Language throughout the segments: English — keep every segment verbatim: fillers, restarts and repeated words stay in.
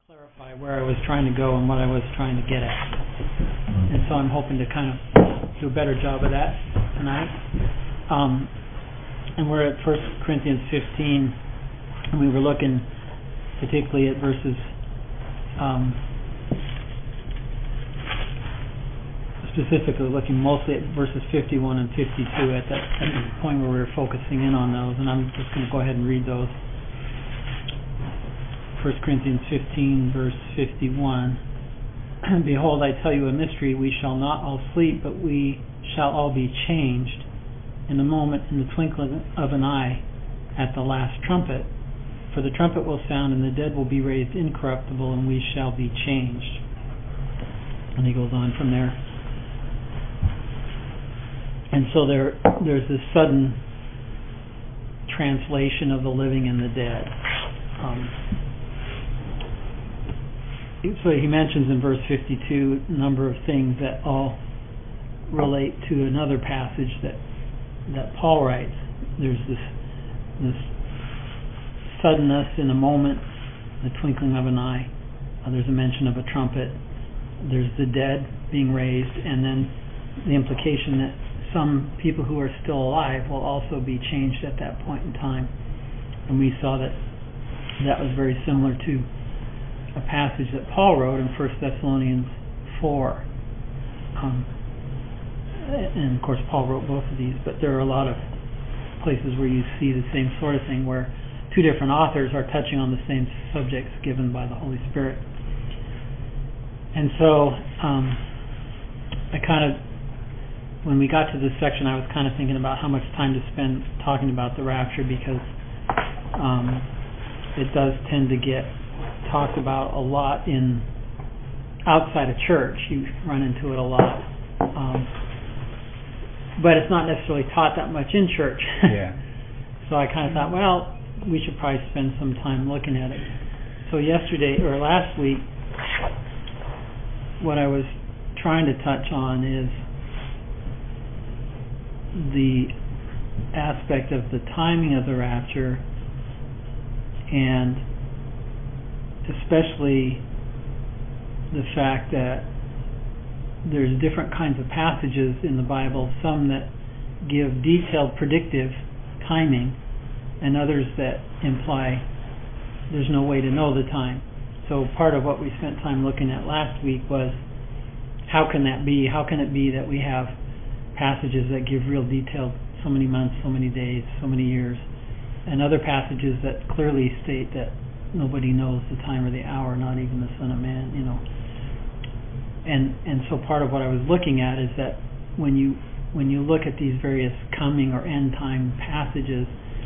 clarify where I was trying to go and what I was trying to get at. And so I'm hoping to kind of do a better job of that tonight. Um, and we're at First Corinthians fifteen, and we were looking particularly at verses um, specifically looking mostly at verses fifty-one and fifty-two at that at the point where we were focusing in on those, and I'm just going to go ahead and read those. First Corinthians fifteen, verse fifty-one. Behold, I tell you a mystery, we shall not all sleep, but we shall all be changed in a moment, in the twinkling of an eye, at the last trumpet. For the trumpet will sound, and the dead will be raised incorruptible, and we shall be changed. And he goes on from there. And so there, there's this sudden translation of the living and the dead. Um, so he mentions in verse fifty-two a number of things that all relate to another passage that that Paul writes. There's this this suddenness in a moment, the twinkling of an eye. Uh, there's a mention of a trumpet. There's the dead being raised, and then the implication that some people who are still alive will also be changed at that point in time. And we saw that that was very similar to a passage that Paul wrote in First Thessalonians four. Um, and of course Paul wrote both of these, but there are a lot of places where you see the same sort of thing, where two different authors are touching on the same subjects given by the Holy Spirit. And so um, I kind of, when we got to this section, I was kind of thinking about how much time to spend talking about the rapture, because um, it does tend to get talked about a lot in outside of church. You run into it a lot, um, but it's not necessarily taught that much in church. Yeah. So I kind of thought, well, we should probably spend some time looking at it. So yesterday or last week, what I was trying to touch on is the aspect of the timing of the rapture, and especially the fact that there's different kinds of passages in the Bible, some that give detailed predictive timing, and others that imply there's no way to know the time. So part of what we spent time looking at last week was, how can that be? How can it be that we have passages that give real detail, so many months, so many days, so many years, and other passages that clearly state that nobody knows the time or the hour, not even the Son of Man, you know. And and so part of what I was looking at is that when you when you look at these various coming or end time passages,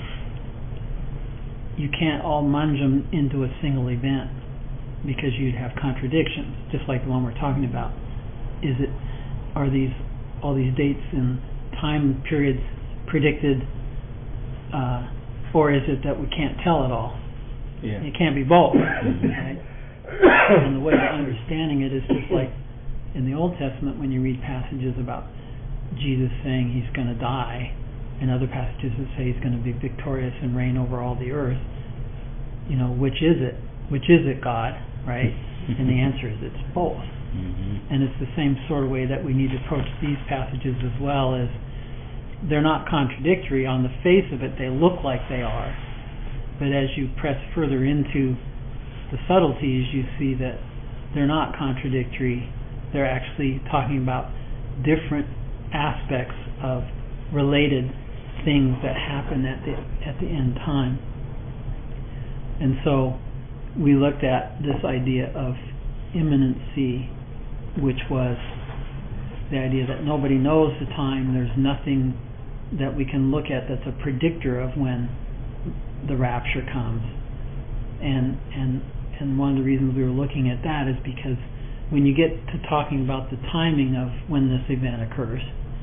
you can't all munge them into a single event, because you'd have contradictions, just like the one we're talking about. Is it, are these all these dates and time periods predicted, uh, or is it that we can't tell it all? Yeah. It can't be both, right? And the way of understanding it is just like in the Old Testament, when you read passages about Jesus saying he's going to die, and other passages that say he's going to be victorious and reign over all the earth. You know, which is it? Which is it, God? Right? And the answer is it's both. Mm-hmm. And it's the same sort of way that we need to approach these passages as well. As they're not contradictory on the face of it; they look like they are. But as you press further into the subtleties, you see that they're not contradictory. They're actually talking about different aspects of related things that happen at the at the end time. And so we looked at this idea of imminency, which was the idea that nobody knows the time. There's nothing that we can look at that's a predictor of when the rapture comes. And and and one of the reasons we were looking at that is because when you get to talking about the timing of when this event occurs,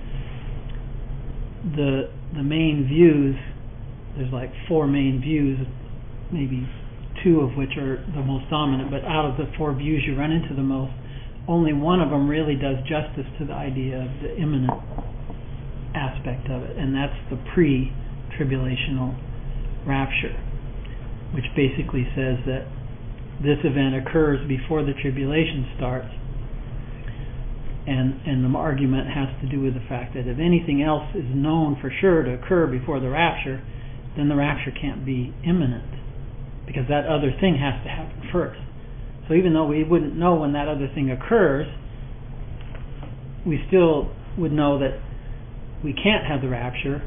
the the main views, there's like four main views, maybe two of which are the most dominant, but out of the four views you run into the most, only one of them really does justice to the idea of the imminent aspect of it, and that's the pre-tribulational rapture, which basically says that this event occurs before the tribulation starts. And, and the argument has to do with the fact that if anything else is known for sure to occur before the rapture, then the rapture can't be imminent, because that other thing has to happen first. So even though we wouldn't know when that other thing occurs, we still would know that we can't have the rapture,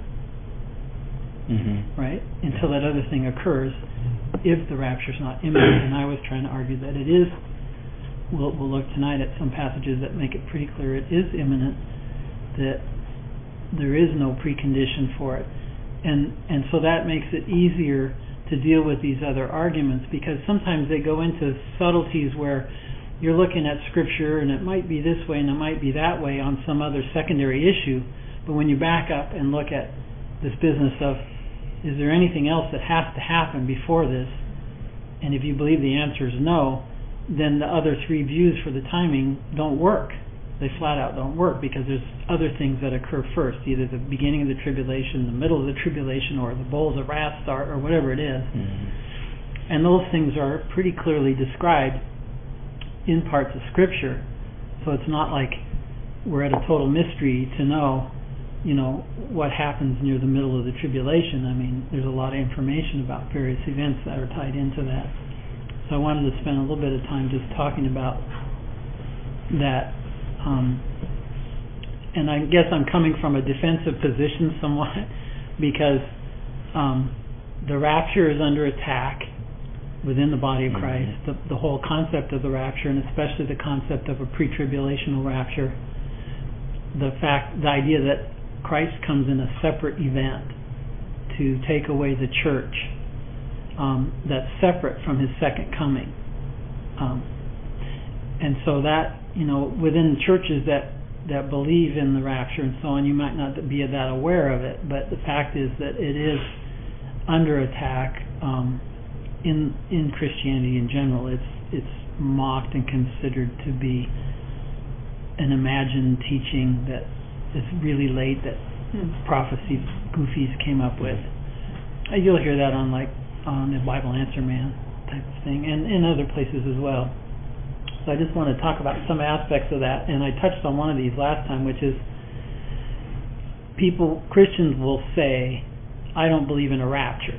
mm-hmm. right, until that other thing occurs, if the rapture's not imminent. And I was trying to argue that it is. We'll, we'll look tonight at some passages that make it pretty clear it is imminent, that there is no precondition for it. And and so that makes it easier to deal with these other arguments, because sometimes they go into subtleties where you're looking at Scripture and it might be this way and it might be that way on some other secondary issue, but when you back up and look at this business of, is there anything else that has to happen before this? And if you believe the answer is no, then the other three views for the timing don't work. They flat out don't work, because there's other things that occur first, either the beginning of the tribulation, the middle of the tribulation, or the bowls of wrath start, or whatever it is. Mm-hmm. And those things are pretty clearly described in parts of Scripture. So it's not like we're at a total mystery to know, you know, what happens near the middle of the tribulation. I mean, there's a lot of information about various events that are tied into that. So I wanted to spend a little bit of time just talking about that. Um, and I guess I'm coming from a defensive position somewhat, because um, the rapture is under attack within the body of Christ. Mm-hmm. The, the whole concept of the rapture, and especially the concept of a pre-tribulational rapture, the fact, the idea that Christ comes in a separate event to take away the church, um, that's separate from his second coming. Um, and so that, you know, within churches that, that believe in the rapture and so on, you might not be that aware of it, but the fact is that it is under attack um, in in Christianity in general. It's it's mocked and considered to be an imagined teaching that is really late, that prophecy goofies came up with. You'll hear that on like on the Bible Answer Man type of thing, and in other places as well. So I just want to talk about some aspects of that, and I touched on one of these last time, which is people, Christians will say, I don't believe in a rapture.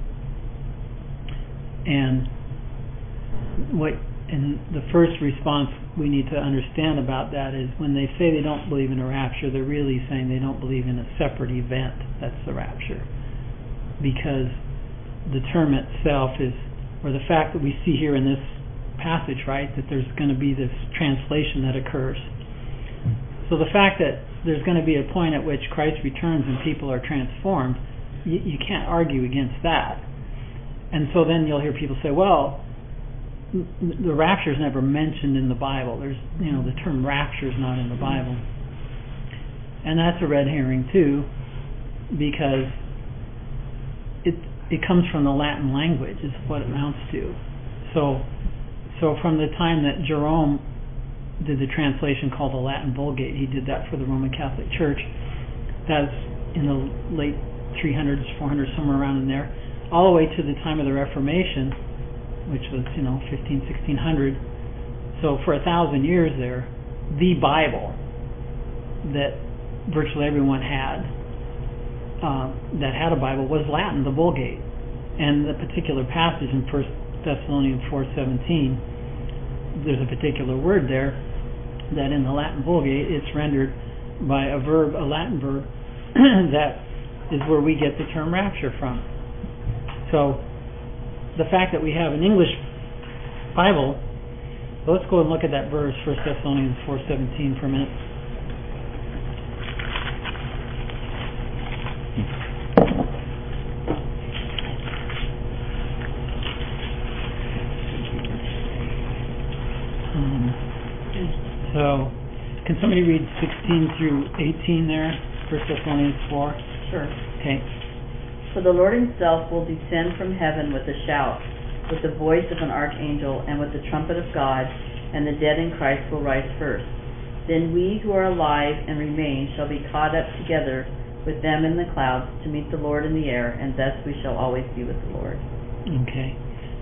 And what, and the first response we need to understand about that is, when they say they don't believe in a rapture, they're really saying they don't believe in a separate event that's the rapture. Because the term itself is, or the fact that we see here in this passage, right, that there's going to be this translation that occurs. So the fact that there's going to be a point at which Christ returns and people are transformed, you, you can't argue against that. And so then you'll hear people say, well, the rapture is never mentioned in the Bible. There's, you know, the term rapture is not in the Bible. And that's a red herring too, because it it comes from the Latin language, is what it amounts to. So so from the time that Jerome did the translation called the Latin Vulgate, he did that for the Roman Catholic Church. That's in the late three hundreds, four hundreds, somewhere around in there, all the way to the time of the Reformation, which was, you know, fifteen, sixteen hundred. So for a thousand years there, the Bible that virtually everyone had, uh, that had a Bible, was Latin, the Vulgate. And the particular passage in First Thessalonians four seventeen, there's a particular word there that in the Latin Vulgate it's rendered by a verb, a Latin verb, that is where we get the term rapture from. So the fact that we have an English Bible, so let's go and look at that verse, First Thessalonians four seventeen, for a minute. Um, so, can somebody read sixteen through eighteen there, First Thessalonians four? Sure. Okay. For the Lord himself will descend from heaven with a shout, with the voice of an archangel, and with the trumpet of God, and the dead in Christ will rise first. Then we who are alive and remain shall be caught up together with them in the clouds to meet the Lord in the air, and thus we shall always be with the Lord. Okay.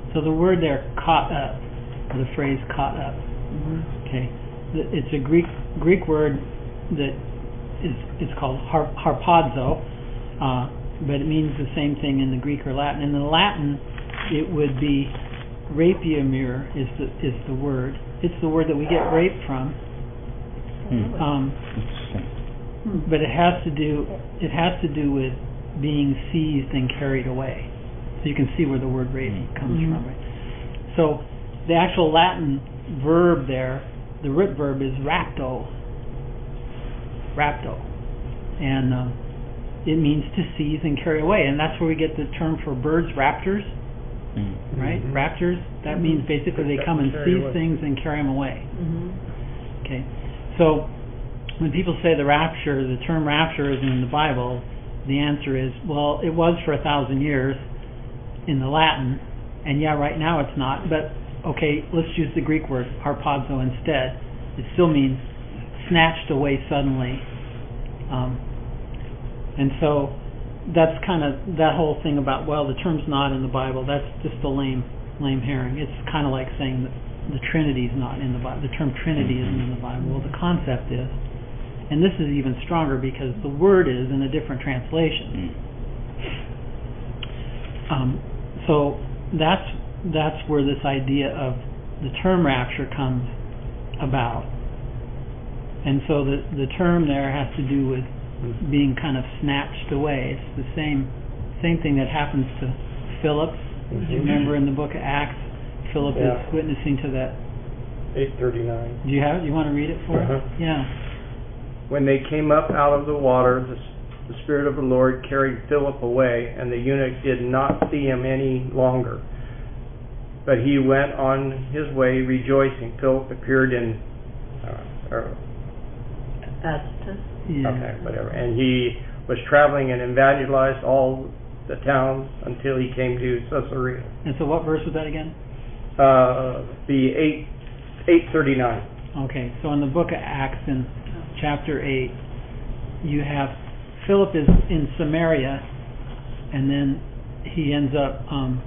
So the word there, caught up, or the phrase caught up, Mhm. okay, th- it's a Greek Greek word that is it's called har- harpazo, uh, but it means the same thing in the Greek or Latin. In the Latin, it would be rapiemur is the is the word. It's the word that we get rape from. Hmm. Um, Interesting. Hmm. but it has to do it has to do with being seized and carried away. So you can see where the word rape Mm. comes Mhm. from. Right? So the actual Latin verb there, the root verb is rapto, rapto, and um, it means to seize and carry away, and that's where we get the term for birds, raptors, Hmm. right? Mhm. Raptors. That Mhm. means basically they come and Carry seize away. things and carry them away. Mhm. Okay, so when people say the rapture, the term rapture isn't in the Bible, the answer is, well, it was for a thousand years in the Latin, and yeah, right now it's not, but okay, let's use the Greek word, harpazo, instead. It still means snatched away suddenly. Um, and so that's kind of, that whole thing about, well, the term's not in the Bible, that's just a lame, lame herring. It's kind of like saying that the Trinity's not in the Bible. The term Trinity Mhm. isn't in the Bible. Well, the concept is. And this is even stronger because the word is in a different translation. Hmm. Um, so that's that's where this idea of the term rapture comes about. And so the the term there has to do with being kind of snatched away. It's the same same thing that happens to Philip. Do you Mhm. remember in the book of Acts, Philip Yeah. is witnessing to that. eight thirty-nine. Do you have? You want to read it for us? Uh-huh. Yeah. When they came up out of the water, the, the Spirit of the Lord carried Philip away, and the eunuch did not see him any longer. But he went on his way rejoicing. Philip appeared in, uh, or, Azotus. Yeah. okay, whatever. And he was traveling and evangelized all the towns until he came to Caesarea. And so what verse was that again? Uh, the eight eight thirty nine. Okay, so in the book of Acts in chapter eight, you have Philip is in Samaria, and then he ends up um,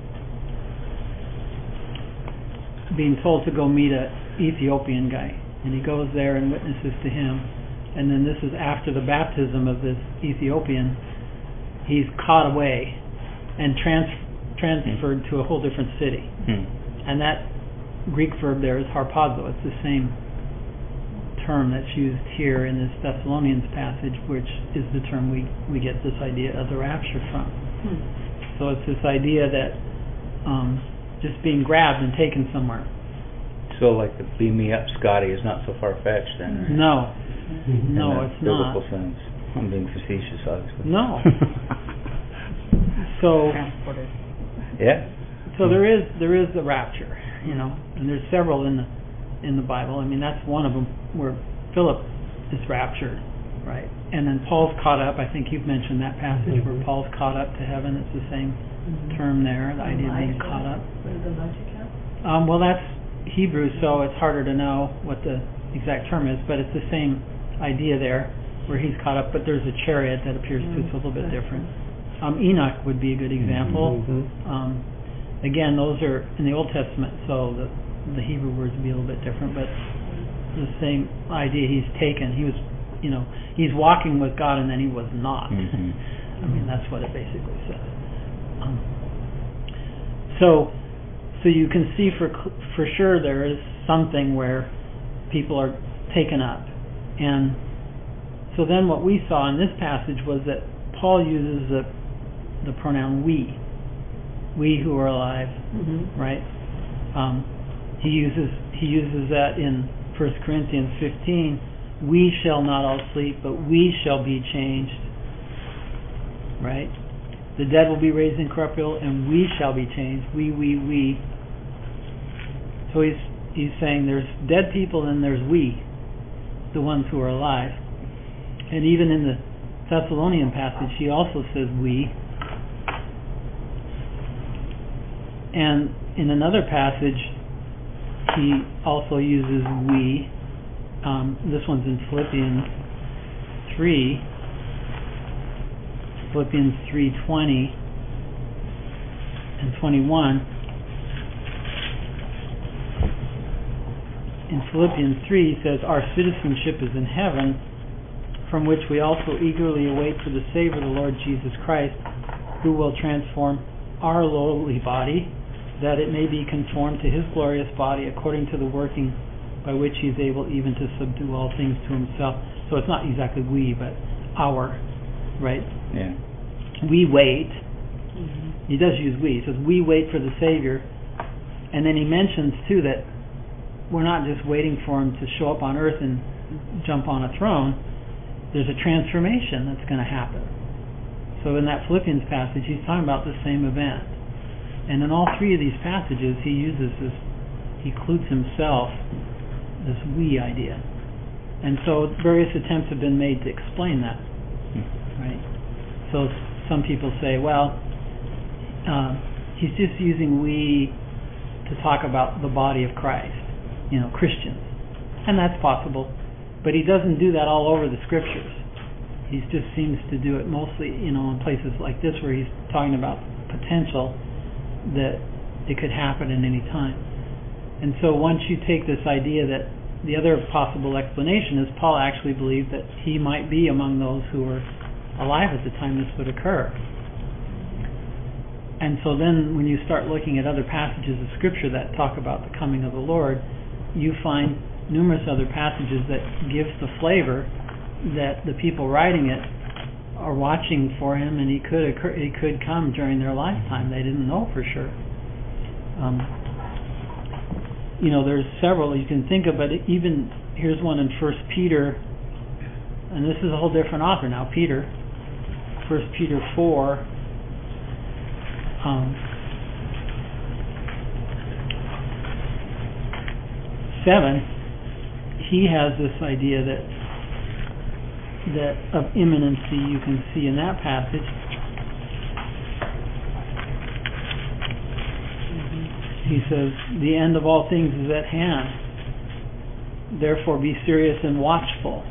being told to go meet a Ethiopian guy, and he goes there and witnesses to him. And then this is after the baptism of this Ethiopian. He's caught away and trans- transferred to a whole different city. Hmm. And that Greek verb there is harpazo. It's the same term that's used here in this Thessalonians passage, which is the term we, we get this idea of the rapture from. Hmm. So it's this idea that um, just being grabbed and taken somewhere. So, like the "beam me up, Scotty" is not so far fetched, then. Right? No, In no, that it's biblical not. sense. I'm being facetious, obviously. No. So, Transported. Yeah. so there is there is the rapture, you know, and there's several in the in the Bible. I mean, that's one of them where Philip is raptured, right? And then Paul's caught up. I think you've mentioned that passage where Mhm. Paul's caught up to heaven. It's the same Mhm. term there, the idea of being Elijah. caught up. What is Elijah count? Um, well, that's Hebrew, so it's harder to know what the exact term is, but it's the same idea there, where he's caught up, but there's a chariot that appears to, it's a little bit different. Um, Enoch would be a good example. Mhm. Um, again, those are in the Old Testament, so the, the Hebrew words would be a little bit different, but the same idea. He's taken, he was, you know, he's walking with God and then he was not. Mhm. I mean, that's what it basically says. Um, so, so you can see for for sure there is something where people are taken up, and so then what we saw in this passage was that Paul uses the the pronoun we, we who are alive, Mhm. right? Um, he uses he uses that in First Corinthians fifteen. We shall not all sleep, but we shall be changed. Right? The dead will be raised incorruptible, and we shall be changed. We, we, we. So he's he's saying there's dead people and there's we, the ones who are alive. And even in the Thessalonian passage, he also says we. And in another passage, he also uses we. Um, this one's in Philippians three. Philippians three twenty and twenty-one. in Philippians three, he says, our citizenship is in heaven, from which we also eagerly await for the Savior, the Lord Jesus Christ, who will transform our lowly body, that it may be conformed to his glorious body, according to the working by which he is able even to subdue all things to himself. So it's not exactly we, but our, right? Yeah. We wait. Mm-hmm. He does use we. He says we wait for the Savior. And then he mentions too that we're not just waiting for him to show up on earth and jump on a throne. There's a transformation that's going to happen. So in that Philippians passage, he's talking about the same event. And in all three of these passages, he uses this, he includes himself, this we idea. And so various attempts have been made to explain that. Right? So some people say, well, uh, he's just using we to talk about the body of Christ, you know, Christians. And that's possible. But he doesn't do that all over the scriptures. He just seems to do it mostly, you know, in places like this where he's talking about potential that it could happen at any time. And so once you take this idea that the other possible explanation is Paul actually believed that he might be among those who were alive at the time this would occur. And so then when you start looking at other passages of Scripture that talk about the coming of the Lord, you find numerous other passages that give the flavor that the people writing it are watching for him, and he could occur, he could come during their lifetime. They didn't know for sure. Um, you know, there's several you can think of, but even here's one in First Peter, and this is a whole different author now. Peter, First Peter four. Um, seven, he has this idea that that of imminency you can see in that passage. Mm-hmm. He says, the end of all things is at hand. Therefore be serious and watchful.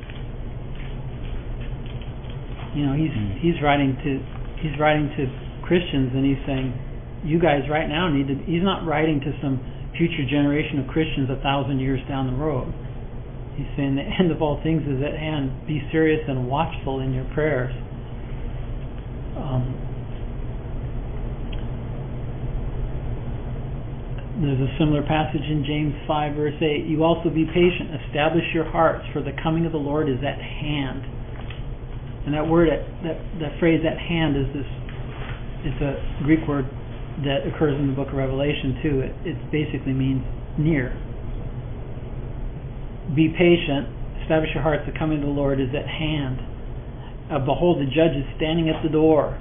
You know, he's mm. he's writing to he's writing to Christians, and he's saying, you guys right now need to, he's not writing to some future generation of Christians a thousand years down the road. He's saying the end of all things is at hand. Be serious and watchful in your prayers. Um, there's a similar passage in James five verse eight. You also be patient. Establish your hearts, for the coming of the Lord is at hand. And that word, at, that, that phrase at hand is this, it's a Greek word that occurs in the book of Revelation too. It, it basically means near. Be patient, establish your hearts, the coming of the Lord is at hand. Uh, behold, the judge is standing at the door.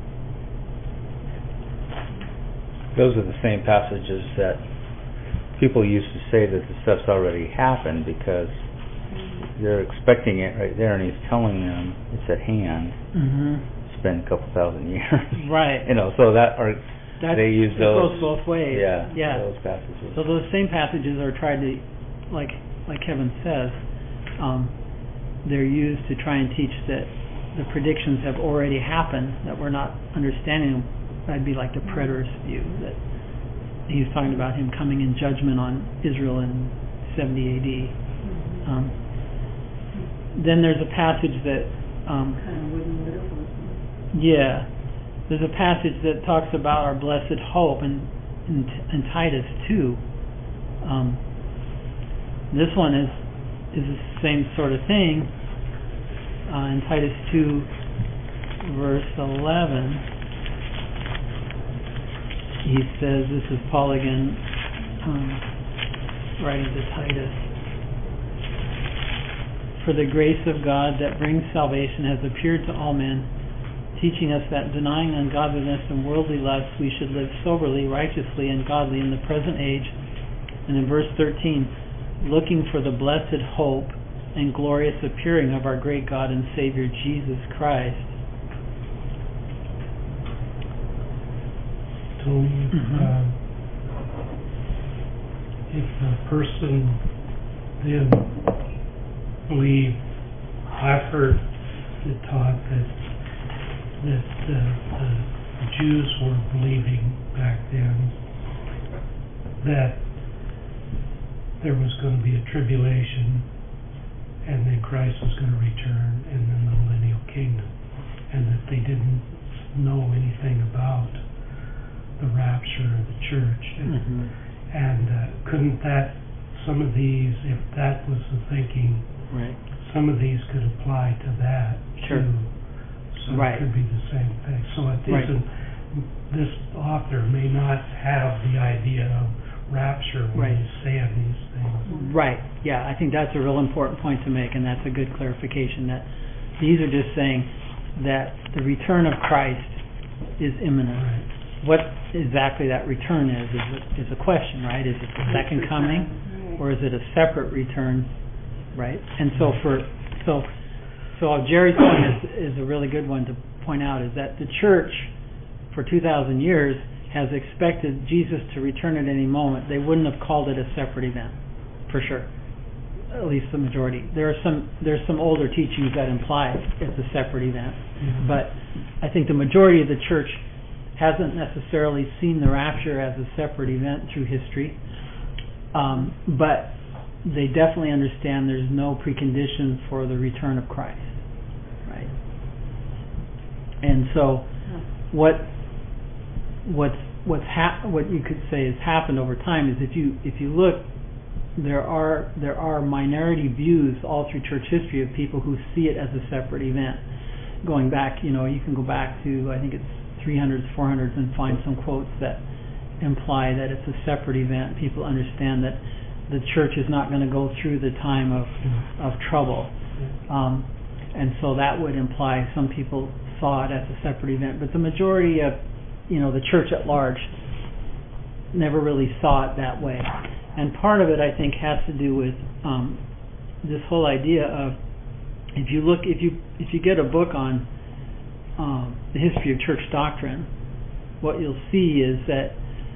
Those are the same passages that people used to say that the stuff's already happened because they're expecting it right there, and he's telling them it's at hand. Mm-hmm. It's been a couple thousand years. Right. You know, so that are That's, they use it those. goes both ways. Yeah, yeah. those passages. So those same passages are tried to, like like Kevin says, um, they're used to try and teach that the predictions have already happened, that we're not understanding them. That'd be like the preterist view, that he's talking about him coming in judgment on Israel in seventy A D. Um, then there's a passage that um, kind of wooden metaphors. yeah, there's a passage that talks about our blessed hope in, in, in Titus two. Um, this one is is the same sort of thing. Uh, in Titus two, verse eleven, he says, this is Paul again, um, writing to Titus. For the grace of God that brings salvation has appeared to all men, teaching us that denying ungodliness and worldly lusts, we should live soberly, righteously, and godly in the present age. And in verse thirteen, looking for the blessed hope and glorious appearing of our great God and Savior Jesus Christ. Tony, Mm-hmm. uh, if a person then believe, I've heard it taught that that uh, the Jews were believing back then that there was going to be a tribulation, and then Christ was going to return, and then the millennial kingdom, and that they didn't know anything about the rapture of the church. And, Mm-hmm. and uh, couldn't that, some of these, if that was the thinking, Right. some of these could apply to that Sure. too. So Right. it could be the same thing. So it Right. isn't, this author may not have the idea of rapture when Right. he's saying these things. Right, yeah, I think that's a real important point to make, and that's a good clarification, that these are just saying that the return of Christ is imminent. Right. What exactly that return is, is a, is a question, right? Is it the second coming, or is it a separate return, right? And so for, so, so Jerry's point is, is a really good one to point out, is that the church, for two thousand years, has expected Jesus to return at any moment. They wouldn't have called it a separate event, for sure. At least the majority. There are some there's some older teachings that imply it's a separate event, Mhm. but I think the majority of the church hasn't necessarily seen the rapture as a separate event through history, um, but they definitely understand there's no precondition for the return of Christ, right? And so, what what's what's hap- what you could say has happened over time is if you if you look, there are there are minority views all through church history of people who see it as a separate event. Going back, you know, you can go back to I think it's three hundreds, four hundreds, and find some quotes that imply that it's a separate event. People understand that the church is not going to go through the time of of trouble, um, and so that would imply some people saw it as a separate event. But the majority of you know the church at large never really saw it that way. And part of it, I think, has to do with um, this whole idea of if you look, if you if you get a book on um, the history of church doctrine, what you'll see is that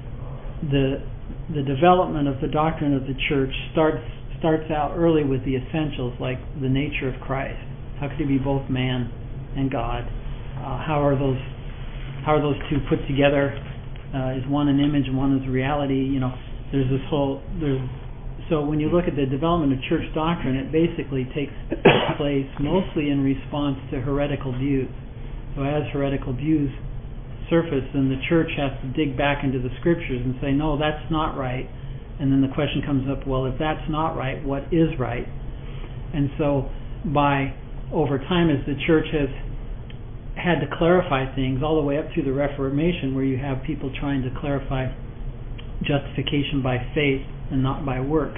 the the development of the doctrine of the church starts starts out early with the essentials, like the nature of Christ. How could he be both man and God? Uh, how are those how are those two put together? Uh, is one an image and one is reality? You know. There's this whole there's so when you look at the development of church doctrine, it basically takes place mostly in response to heretical views. So as heretical views surface, then the church has to dig back into the scriptures and say, no, that's not right. And then the question comes up, well, if that's not right, what is right? And so by over time, as the church has had to clarify things all the way up through the Reformation, where you have people trying to clarify justification by faith and not by works.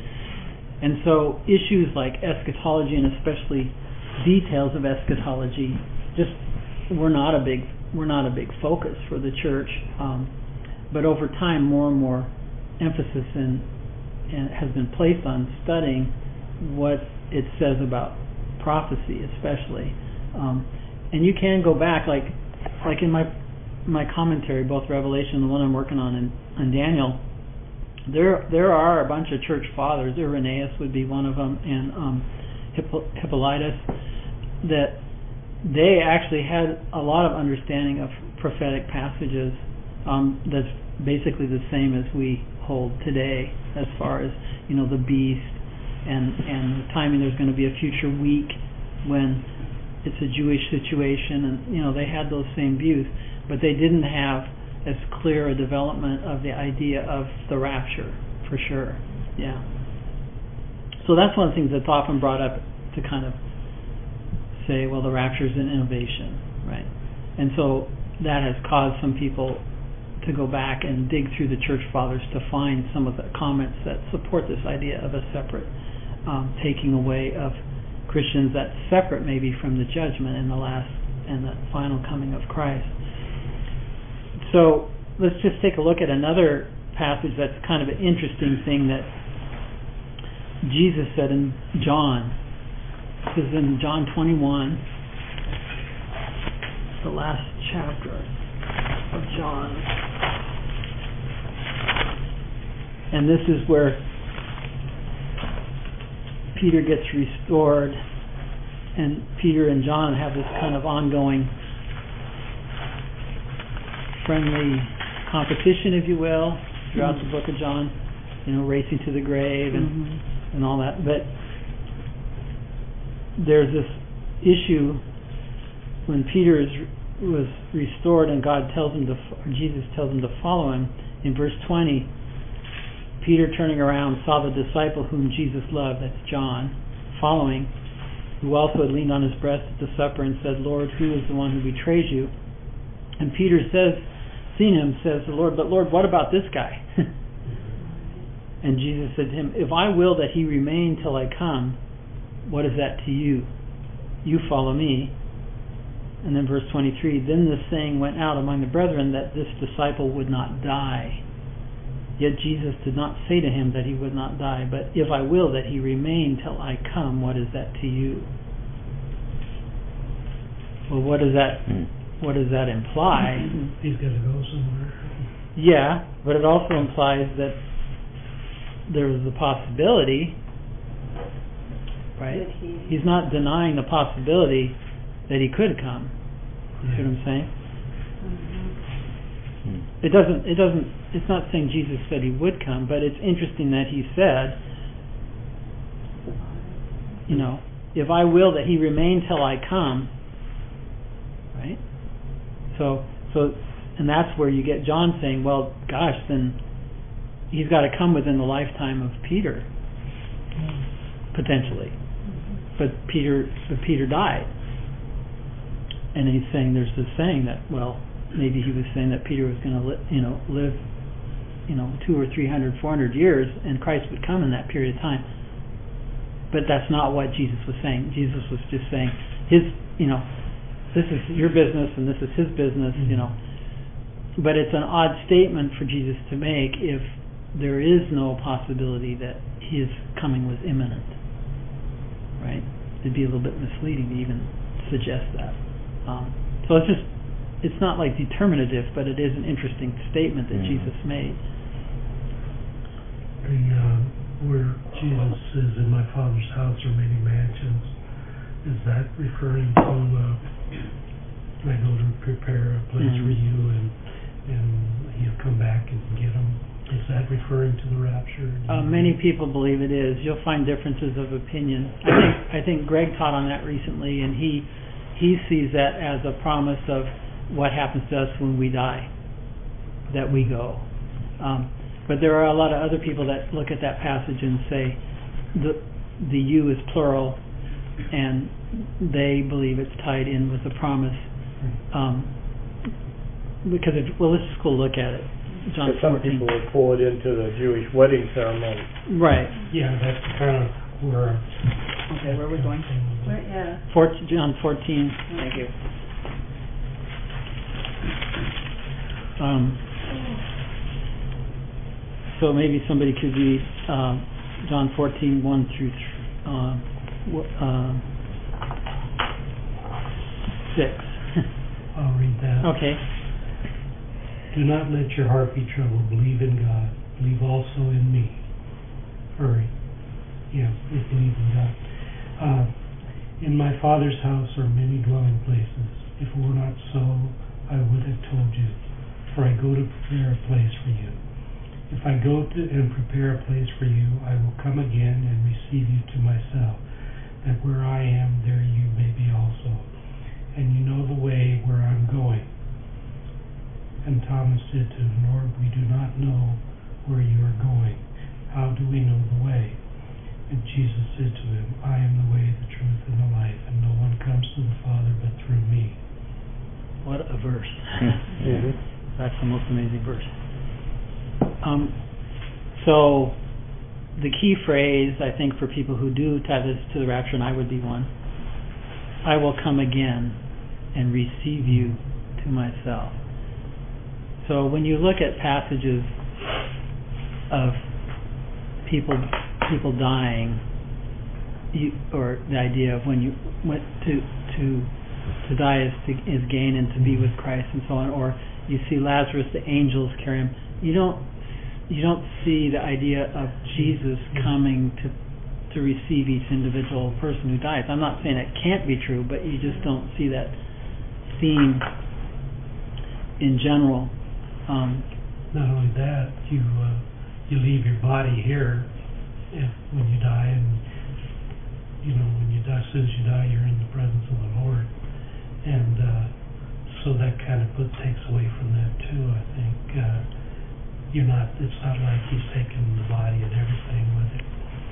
And so issues like eschatology, and especially details of eschatology, just were not a big were not a big focus for the church. Um, but over time, more and more emphasis in, in has been placed on studying what it says about prophecy, especially. Um, and you can go back, like like in my my commentary, both Revelation and the one I'm working on in, in Daniel, there there are a bunch of church fathers. Irenaeus would be one of them, and um, Hippo, Hippolytus, that they actually had a lot of understanding of prophetic passages um, that's basically the same as we hold today, as far as you know the beast and and the timing. There's going to be a future week when it's a Jewish situation, and you know they had those same views. But they didn't have as clear a development of the idea of the rapture, for sure. Yeah. So that's one of the things that's often brought up to kind of say, well, the rapture is an innovation, right? And so that has caused some people to go back and dig through the church fathers to find some of the comments that support this idea of a separate um, taking away of Christians that's separate maybe from the judgment and the last and the final coming of Christ. So let's just take a look at another passage that's kind of an interesting thing that Jesus said in John. This is in John twenty-one, the last chapter of John. And this is where Peter gets restored, and Peter and John have this kind of ongoing friendly competition, if you will, throughout the book of John. you know, racing to the grave and Mhm. and all that. But there's this issue when Peter is, was restored and God tells him to, or Jesus tells him to follow him. In verse twenty, Peter, turning around, saw the disciple whom Jesus loved, that's John, following, who also had leaned on his breast at the supper and said, Lord, who is the one who betrays you? And Peter says, seeing him, says to the Lord, but Lord, what about this guy? And Jesus said to him, if I will that he remain till I come, what is that to you? You follow me. And then verse twenty-three, then this saying went out among the brethren that this disciple would not die. Yet Jesus did not say to him that he would not die, but if I will that he remain till I come, what is that to you? Well, what does that what does that imply? He's got to go somewhere. Yeah, but it also implies that there was a possibility, right? He's not denying the possibility that he could come. You see what I'm saying? It doesn't, it doesn't, it's not saying Jesus said he would come, but it's interesting that he said, you know, if I will that he remain till I come, right? So, so, and that's where you get John saying, well, gosh, then he's got to come within the lifetime of Peter, potentially. But Peter, but Peter died. And he's saying, there's this saying that, well, maybe he was saying that Peter was going to, li- you know, live, you know, two or three hundred, four hundred years, and Christ would come in that period of time. But that's not what Jesus was saying. Jesus was just saying, his, you know, this is your business and this is his business, mm-hmm. you know. But it's an odd statement for Jesus to make if there is no possibility that his coming was imminent, right? It'd be a little bit misleading to even suggest that. Um, so it's just, it's not like determinative, but it is an interesting statement that mm-hmm. Jesus made. The, uh, where Jesus says, in my Father's house are many mansions, is that referring to, uh, I go to prepare a place mm-hmm. for you and, and he'll come back and get them? Is that referring to the rapture? Uh, many people believe it is. You'll find differences of opinion. I think, I think Greg taught on that recently, and he He sees that as a promise of what happens to us when we die, that we go. Um, but there are a lot of other people that look at that passage and say the the you is plural, and they believe it's tied in with the promise. Um, because if, well, let's just go look at it. John some fourteen. People would pull it into the Jewish wedding ceremony. Right. Yeah, that's kind of where. Okay, where are we going? Where, yeah. fourteen, John fourteen. Thank you. Um, so maybe somebody could read uh, John fourteen, one through uh, uh, six. I'll read that. Okay. Do not let your heart be troubled. Believe in God. Believe also in me. Hurry. Yeah, we believe in God. Uh, in my Father's house are many dwelling places. If it were not so, I would have told you. For I go to prepare a place for you. If I go to and prepare a place for you, I will come again and receive you to myself, that where I am, there you may be also. And you know the way where I'm going. And Thomas said to him, Lord, we do not know where you are going. How do we know the way? And Jesus said to him, I am the way, the truth, and the life, and no one comes to the Father but through me. What a verse. Mm-hmm. That's the most amazing verse. Um, so, the key phrase, I think, for people who do tie this to the rapture, and I would be one, I will come again and receive you to myself. So when you look at passages of people people dying, you, or the idea of when you went to to to die is to is gain and to be with Christ and so on, or you see Lazarus, the angels carry him. You don't you don't see the idea of Jesus coming to to receive each individual person who dies. I'm not saying it can't be true, but you just don't see that theme in general. Um, Not only that, you uh, you leave your body here if, when you die, and you know, when you die, as soon as you die, you're in the presence of the Lord. And uh, so that kind of put, takes away from that too, I think. Uh, you're not, it's not like he's taking the body and everything with it.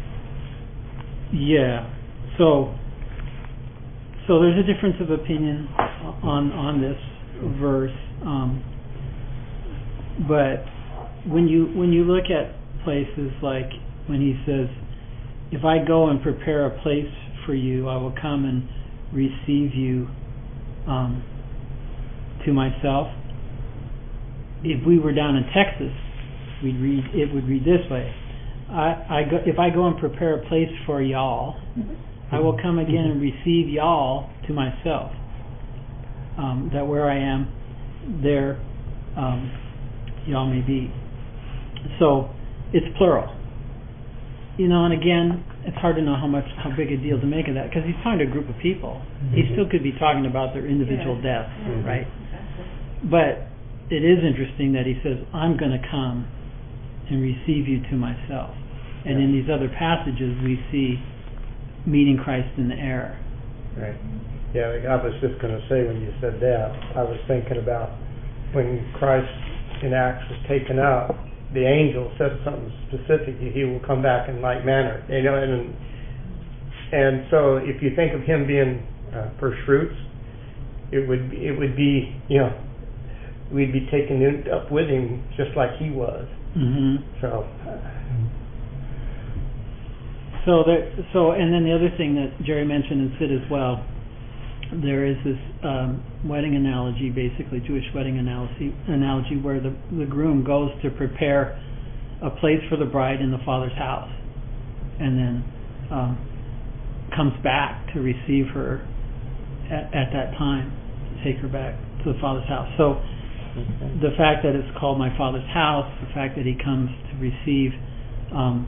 Yeah. So, so there's a difference of opinion on, on this verse. Um, but when you, when you look at places like when he says, if I go and prepare a place for you, I will come and receive you um, to myself. If we were down in Texas, we'd read it would read this way: I, I go, if I go and prepare a place for y'all, I will come again and receive y'all to myself. Um, that where I am, there um, y'all may be. So it's plural. You know, and again, it's hard to know how much, how big a deal to make of that, because he's talking to a group of people. Mm-hmm. He still could be talking about their individual yeah. deaths, mm-hmm. right? Exactly. But it is interesting that he says, I'm going to come and receive you to myself. And yeah. in these other passages, we see meeting Christ in the air. Right. Yeah, I was just going to say, when you said that, I was thinking about when Christ in Acts was taken up, the angel said something specific. He will come back in like manner, you know, and and so if you think of him being uh, first fruits, it would it would be, you know, we'd be taken in, up with him just like he was. Mm-hmm. So. So there, so and then the other thing that Jerry mentioned and Sid as well, there is this um, wedding analogy, basically Jewish wedding analogy, analogy where the, the groom goes to prepare a place for the bride in the father's house, and then um, comes back to receive her at, at that time, to take her back to the father's house. So okay. the fact that it's called my father's house, the fact that he comes to receive um,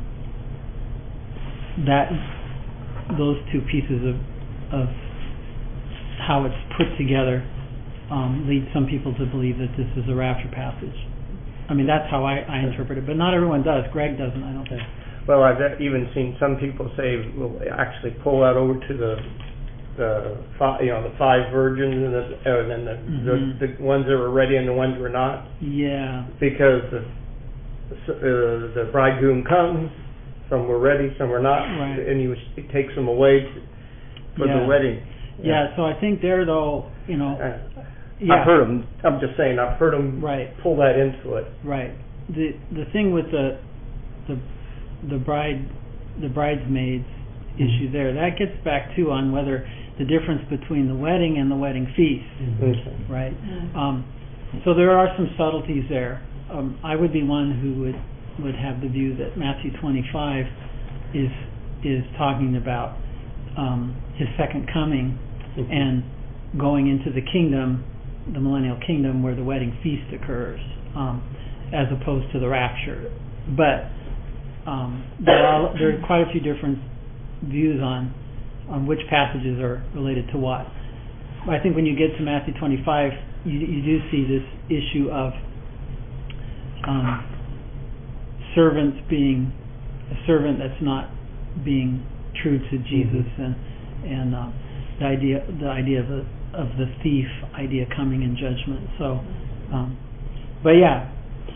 that, those two pieces of, of how it's put together um, leads some people to believe that this is a rapture passage. I mean, that's how I, I interpret it, but not everyone does. Greg doesn't, I don't think. Well, I've even seen some people say, we'll actually pull that over to the, the five, you know, the five virgins and, the, uh, and then the, mm-hmm. the the ones that were ready and the ones that were not. Yeah. Because the uh, the bridegroom comes, some were ready, some were not, right. and he, was, he takes them away to, for yeah. the wedding. Yeah. yeah, so I think there, though, you know... Uh, yeah. I've heard them, I'm just saying, I've heard them right. pull that into it. Right. The the thing with the the the bride, the bridesmaids mm-hmm. issue there, that gets back, too, on whether the difference between the wedding and the wedding feast, mm-hmm. right? Mm-hmm. Um, so there are some subtleties there. Um, I would be one who would, would have the view that Matthew twenty-five is is talking about um, his second coming mm-hmm. and going into the kingdom, the millennial kingdom, where the wedding feast occurs, um, as opposed to the rapture. But um, there are there are quite a few different views on on which passages are related to what. I think when you get to Matthew twenty-five, you, you do see this issue of um, servants being a servant that's not being true to Jesus, mm-hmm. and and uh, the idea the idea of the of the thief idea coming in judgment. So, um, but yeah.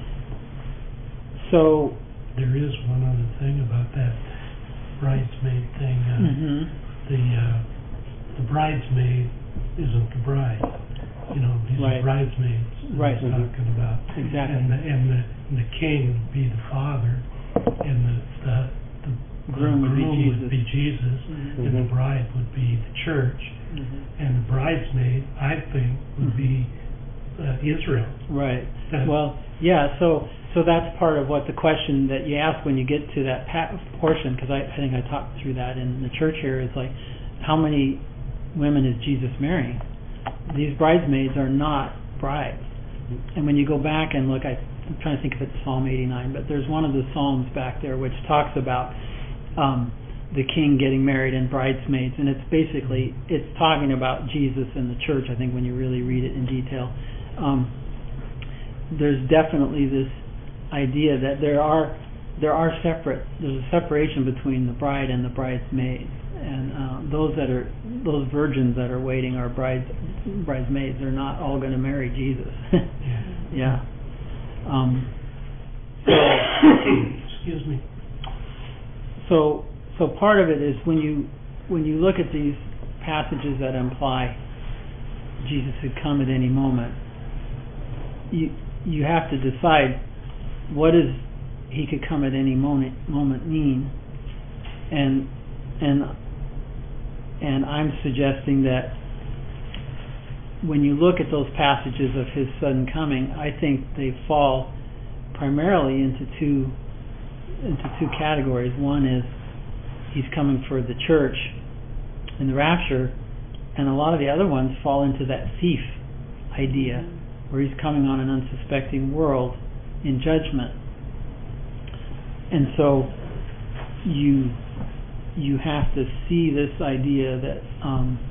So there is one other thing about that bridesmaid thing. Uh, mm-hmm. The uh, the bridesmaid isn't the bride. You know, these right. are bridesmaids. Right. He's mm-hmm. talking about. Exactly. And the, and the and the king would be the father, and the the, the groom, the groom would be Jesus, would be Jesus mm-hmm. and the bride would be the church, mm-hmm. and the bridesmaid, I think, would mm-hmm. be uh, Israel. Right. That, well, yeah. So so that's part of what the question that you ask when you get to that pa- portion, because I, I think I talked through that in the church here. Is like, how many women is Jesus marrying? These bridesmaids are not brides. And when you go back and look, I, I'm trying to think if it's Psalm eighty-nine, but there's one of the Psalms back there which talks about um, the king getting married and bridesmaids, and it's basically, it's talking about Jesus and the church, I think, when you really read it in detail. Um, there's definitely this idea that there are there are separate, there's a separation between the bride and the bridesmaids. And uh, those that are, those virgins that are waiting are brides, bridesmaids. They're not all going to marry Jesus. Yeah. Um, so, excuse me. So, so part of it is when you when you look at these passages that imply Jesus could come at any moment, you you have to decide what does he could come at any moment moment mean, and and and I'm suggesting that when you look at those passages of his sudden coming, I think they fall primarily into two into two categories. One is he's coming for the church in the rapture, and a lot of the other ones fall into that thief idea, where he's coming on an unsuspecting world in judgment. And so you you have to see this idea that um,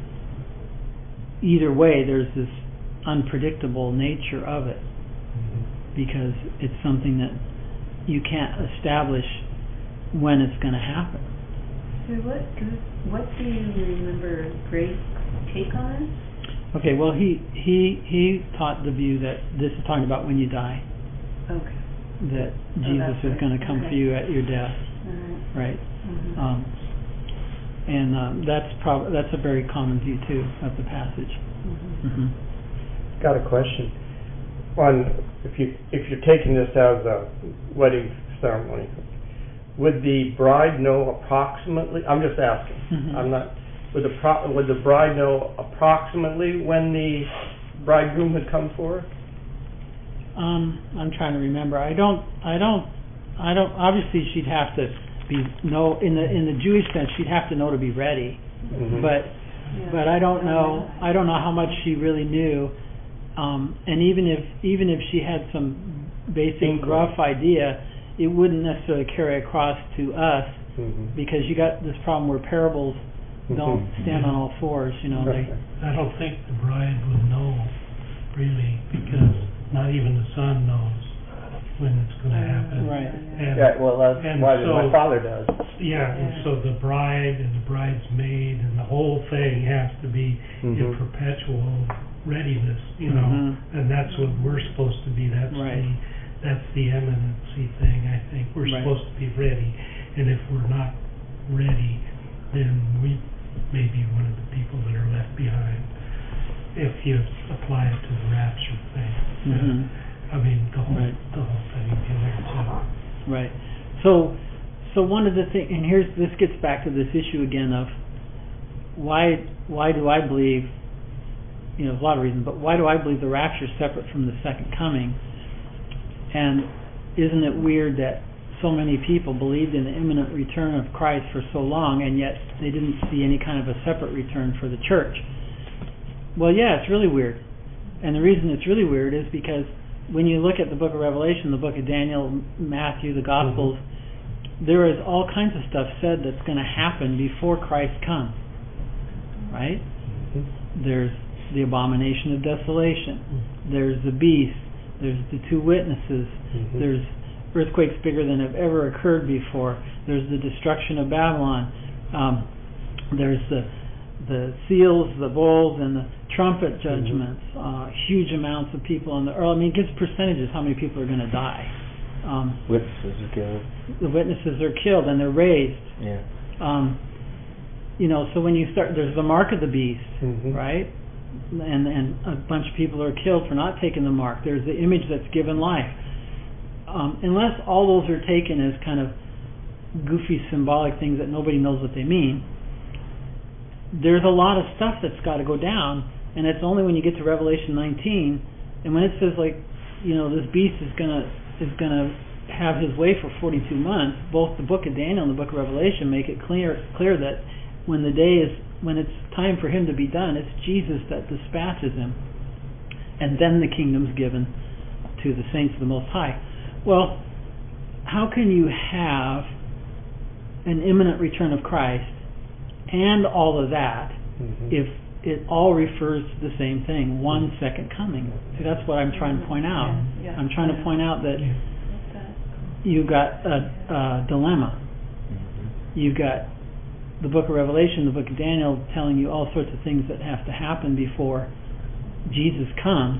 either way there's this unpredictable nature of it, because it's something that you can't establish when it's going to happen. So what what do you remember Grace's take on this? Okay, well he he he taught the view that this is talking about when you die. Okay. That Jesus oh, is going to come okay. for you at your death, uh-huh. right? Mm-hmm. Um, and um, that's prob- that's a very common view too of the passage. Mm-hmm. Mm-hmm. Got a question. On if you if you're taking this as a wedding ceremony, would the bride know approximately? I'm just asking. Mm-hmm. I'm not. Would the pro, would the bride know approximately when the bridegroom had come for her? Um, I'm trying to remember. I don't. I don't. I don't. Obviously, she'd have to be know in the in the Jewish sense. She'd have to know to be ready. Mm-hmm. But Yeah. but I don't know. I don't know how much she really knew. Um, and even if even if she had some basic Inkling. rough idea, it wouldn't necessarily carry across to us, Mm-hmm. because you got this problem where parables don't Mhm. stand on all fours. You know, they. I don't think the bride would know, really, because not even the son knows when it's going to happen. Right. And, Yeah, well, that's and why so, my father does. Yeah, and so the bride and the bridesmaid and the whole thing has to be in Mhm. perpetual readiness, you know, Mhm. and that's what we're supposed to be. That's Right. the that's the eminency thing. I think we're Right. supposed to be ready, and if we're not ready, then we may be one of the people that are left behind. If you apply it to the rapture thing, Mhm. I mean the whole Right. the whole thing in there too. Right. So, so one of the things, and here's this gets back to this issue again of why why do I believe, you know, there's a lot of reasons, but why do I believe the rapture is separate from the second coming? And isn't it weird that so many people believed in the imminent return of Christ for so long, and yet they didn't see any kind of a separate return for the church? Well, yeah, it's really weird. And the reason it's really weird is because when you look at the book of Revelation, the book of Daniel, Matthew, the Gospels, mm-hmm. there is all kinds of stuff said that's going to happen before Christ comes. Right? Mm-hmm. There's the abomination of desolation. Mm-hmm. There's the beast. There's the two witnesses. Mm-hmm. There's earthquakes bigger than have ever occurred before. There's the destruction of Babylon. Um, there's the the seals, the bowls, and the trumpet judgments. Mm-hmm. Uh, huge amounts of people on the earth. I mean, it gives percentages how many people are going to die. Um, witnesses are killed. The witnesses are killed and they're raised. Yeah. Um, you know, so when you start, there's the mark of the beast, mm-hmm. right? And and a bunch of people are killed for not taking the mark. There's the image that's given life. Um, unless all those are taken as kind of goofy symbolic things that nobody knows what they mean, there's a lot of stuff that's got to go down, and it's only when you get to Revelation nineteen, and when it says, like, you know, this beast is gonna is gonna have his way for forty-two months. Both the book of Daniel and the book of Revelation make it clear clear that when the day is when it's time for him to be done, it's Jesus that dispatches him, and then the kingdom's given to the saints of the Most High. Well, how can you have an imminent return of Christ and all of that mm-hmm. if it all refers to the same thing, one second coming? See, that's what I'm trying to point out. Yeah, yeah. I'm trying to point out that you've got a, a dilemma. You've got the book of Revelation, the book of Daniel, telling you all sorts of things that have to happen before Jesus comes,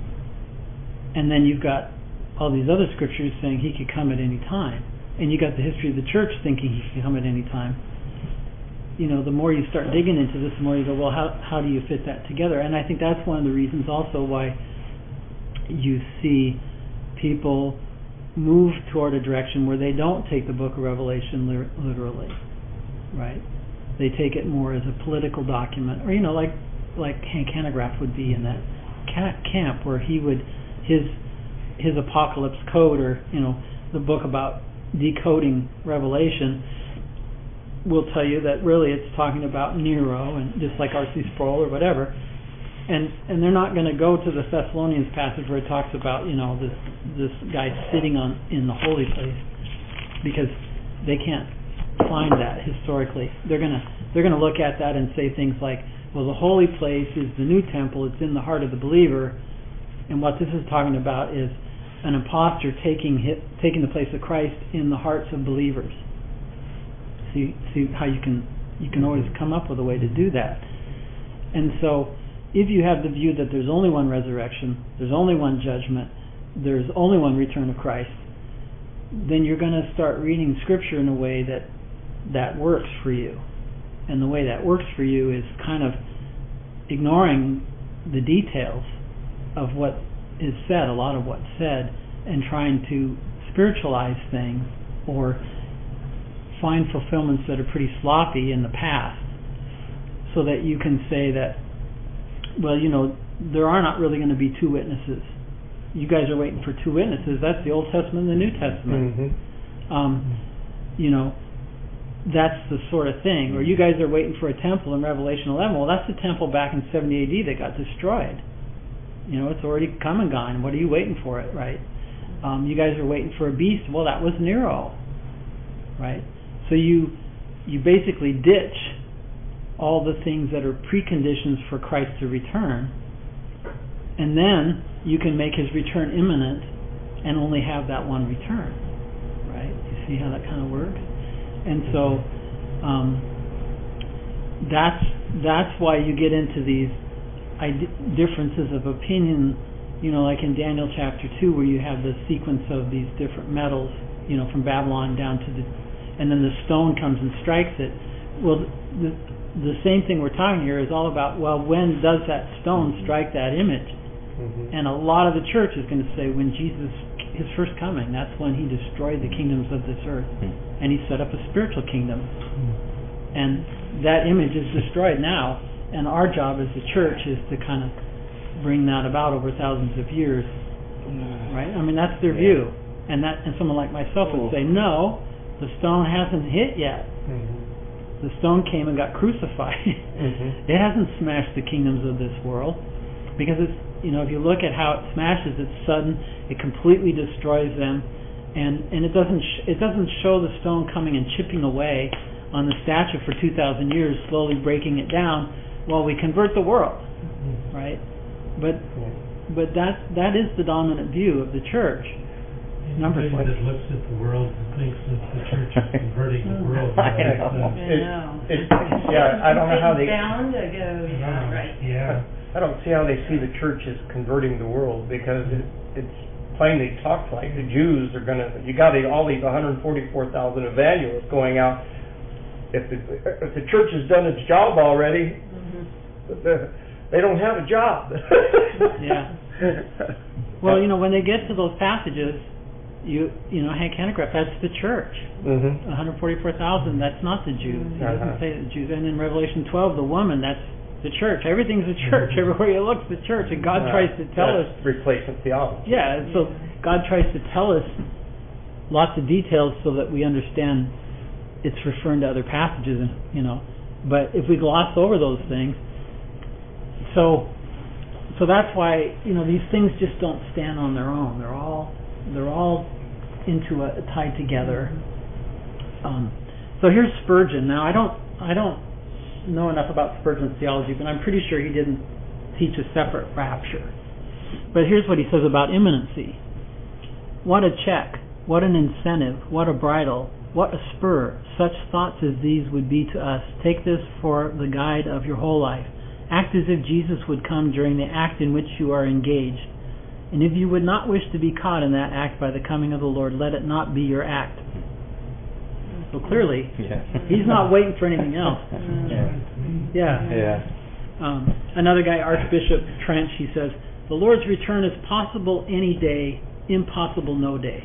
and then you've got all these other scriptures saying he could come at any time, and you got the history of the church thinking he could come at any time. You know, the more you start digging into this, the more you go, well, how how do you fit that together? And I think that's one of the reasons also why you see people move toward a direction where they don't take the book of Revelation li- literally, right? They take it more as a political document, or you know, like like Hank Hanegraaff would be in that ca- camp where he would his his Apocalypse Code, or you know, the book about decoding Revelation, will tell you that really it's talking about Nero, and just like R C Sproul or whatever. And and they're not going to go to the Thessalonians passage where it talks about, you know, this this guy sitting on in the holy place, because they can't find that historically. They're gonna they're gonna look at that and say things like, well, the holy place is the new temple. It's in the heart of the believer, and what this is talking about is an imposter taking hit, taking the place of Christ in the hearts of believers. See see how you can you can always come up with a way to do that. And so, if you have the view that there's only one resurrection, there's only one judgment, there's only one return of Christ, then you're going to start reading Scripture in a way that that works for you. And the way that works for you is kind of ignoring the details of what is said, a lot of what's said, and trying to spiritualize things or find fulfillments that are pretty sloppy in the past, so that you can say that, well, you know, there are not really going to be two witnesses. You guys are waiting for two witnesses. That's the Old Testament and the New Testament. Mm-hmm. Um, you know, that's the sort of thing. Or you guys are waiting for a temple in Revelation eleven. Well, that's the temple back in seventy A D that got destroyed. You know, it's already come and gone. What are you waiting for it, right? Um, you guys are waiting for a beast. Well, that was Nero, right? So you you basically ditch all the things that are preconditions for Christ to return, and then you can make his return imminent and only have that one return, right? You see how that kind of works? And so um, that's that's why you get into these ide- differences of opinion, you know, like in Daniel chapter two, where you have the sequence of these different metals, you know, from Babylon down to the, and then the stone comes and strikes it. Well, the the same thing we're talking here is all about, well, when does that stone strike that image? Mm-hmm. And a lot of the church is going to say when Jesus, his first coming, that's when he destroyed the kingdoms of this earth, and he set up a spiritual kingdom. And that image is destroyed now, and our job as the church is to kind of bring that about over thousands of years, right? I mean, that's their view. And that, and someone like myself would say, no, the stone hasn't hit yet. Mm-hmm. The stone came and got crucified. Mm-hmm. It hasn't smashed the kingdoms of this world, because it's, you know, if you look at how it smashes, it's sudden. It completely destroys them, and and it doesn't sh- it doesn't show the stone coming and chipping away on the statue for two thousand years, slowly breaking it down while we convert the world, right? But but that that is the dominant view of the church. Number Anybody four. that looks at the world and thinks that the church is converting the world. I right? know. Uh, I It- know. it- yeah, I don't know how they. Bound to go, yeah, right. Yeah. I don't see how they see the church as converting the world, because it, it's plainly talked like the Jews are going to. You got all these one hundred forty-four thousand evangelists going out. If the if the church has done its job already, Mm-hmm. the, they don't have a job. Yeah. Well, you know, when they get to those passages, you you know, Hank Hanegraaff, that's the church. Mm-hmm. one hundred forty-four thousand, that's not the Jews. He Uh-huh. doesn't say the Jews. And in Revelation twelve, the woman, that's the church. Everything's a church. Everywhere you look, the church. And God tries to tell us. Replacement theology. Yeah, and so God tries to tell us lots of details so that we understand it's referring to other passages, and you know. But if we gloss over those things, so so that's why, you know, these things just don't stand on their own. They're all they're all into a tied together. Um, so here's Spurgeon. Now I don't I don't know enough about Spurgeon's theology, but I'm pretty sure he didn't teach a separate rapture. But here's what he says about imminency. What a check What an incentive, what a bridle, what a spur. Such thoughts as these would be to us. Take this for the guide of your whole life. Act as if Jesus would come during the act in which you are engaged. And if you would not wish to be caught in that act by the coming of the Lord, let it not be your act. So clearly, Yeah. he's not waiting for anything else. Yeah. Yeah. Yeah. Um, another guy, Archbishop Trench, he says, the Lord's return is possible any day, impossible no day.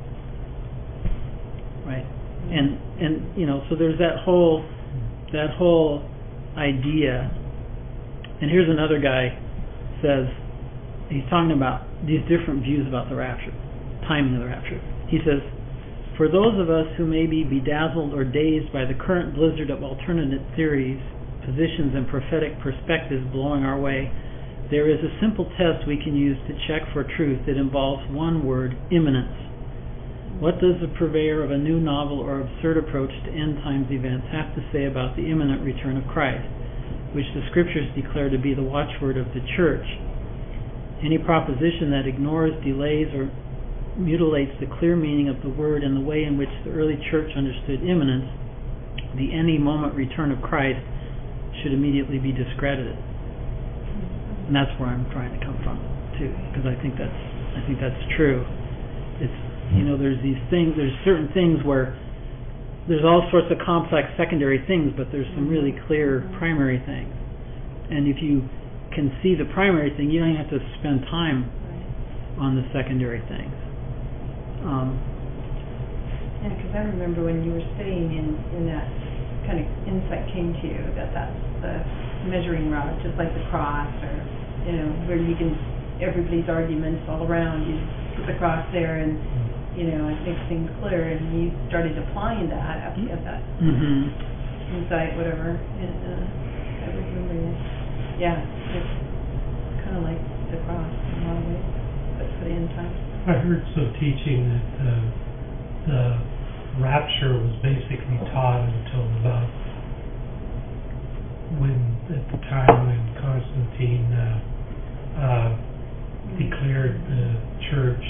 Right? And, and you know, so there's that whole, that whole idea. And here's another guy says, he's talking about these different views about the rapture, timing of the rapture. He says, for those of us who may be bedazzled or dazed by the current blizzard of alternate theories, positions, and prophetic perspectives blowing our way, there is a simple test we can use to check for truth that involves one word, imminence. What does the purveyor of a new novel or absurd approach to end times events have to say about the imminent return of Christ, which the scriptures declare to be the watchword of the church? Any proposition that ignores, delays, or mutilates the clear meaning of the word and the way in which the early church understood imminence, the any moment return of Christ, should immediately be discredited. And that's where I'm trying to come from too, because I think that's I think that's true. It's, you know, there's these things, there's certain things where there's all sorts of complex secondary things, but there's some really clear primary things. And if you can see the primary thing, you don't even have to spend time on the secondary things. Um, Yeah, because I remember when you were studying in, in that kind of insight came to you that that's the measuring rod, just like the cross, or, you know, where you can, everybody's arguments all around, you put the cross there and, you know, it makes things clear, and you started applying that after you got that mm-hmm. insight, whatever, and uh, I remember it. Yeah, it's kind of like the cross in a lot of ways, but for the end time. I heard some teaching that uh, the rapture was basically taught until about when, at the time when Constantine uh, uh, declared the church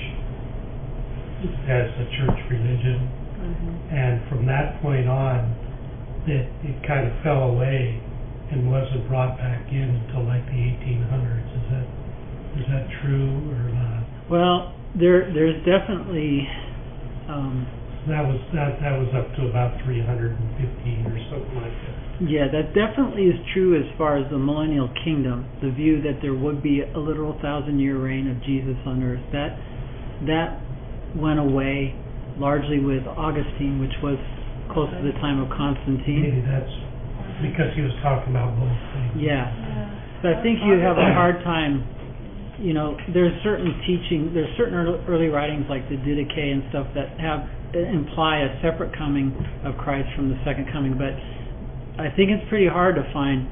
as a church religion, Mm-hmm. and from that point on, that it kind of fell away and wasn't brought back in until like the eighteen hundreds. Is that is that true or not? Well, there there's definitely um, That was that that was up to about three hundred fifteen or something like that. yeah, that definitely is true as far as the millennial kingdom, the view that there would be a literal thousand year reign of Jesus on earth. That that went away largely with Augustine, which was close to the time of Constantine. Maybe that's because he was talking about both things. Yeah. Yeah. So I think you have a hard time, you know, there's certain teaching, there's certain early writings like the Didache and stuff that have imply a separate coming of Christ from the second coming, but I think it's pretty hard to find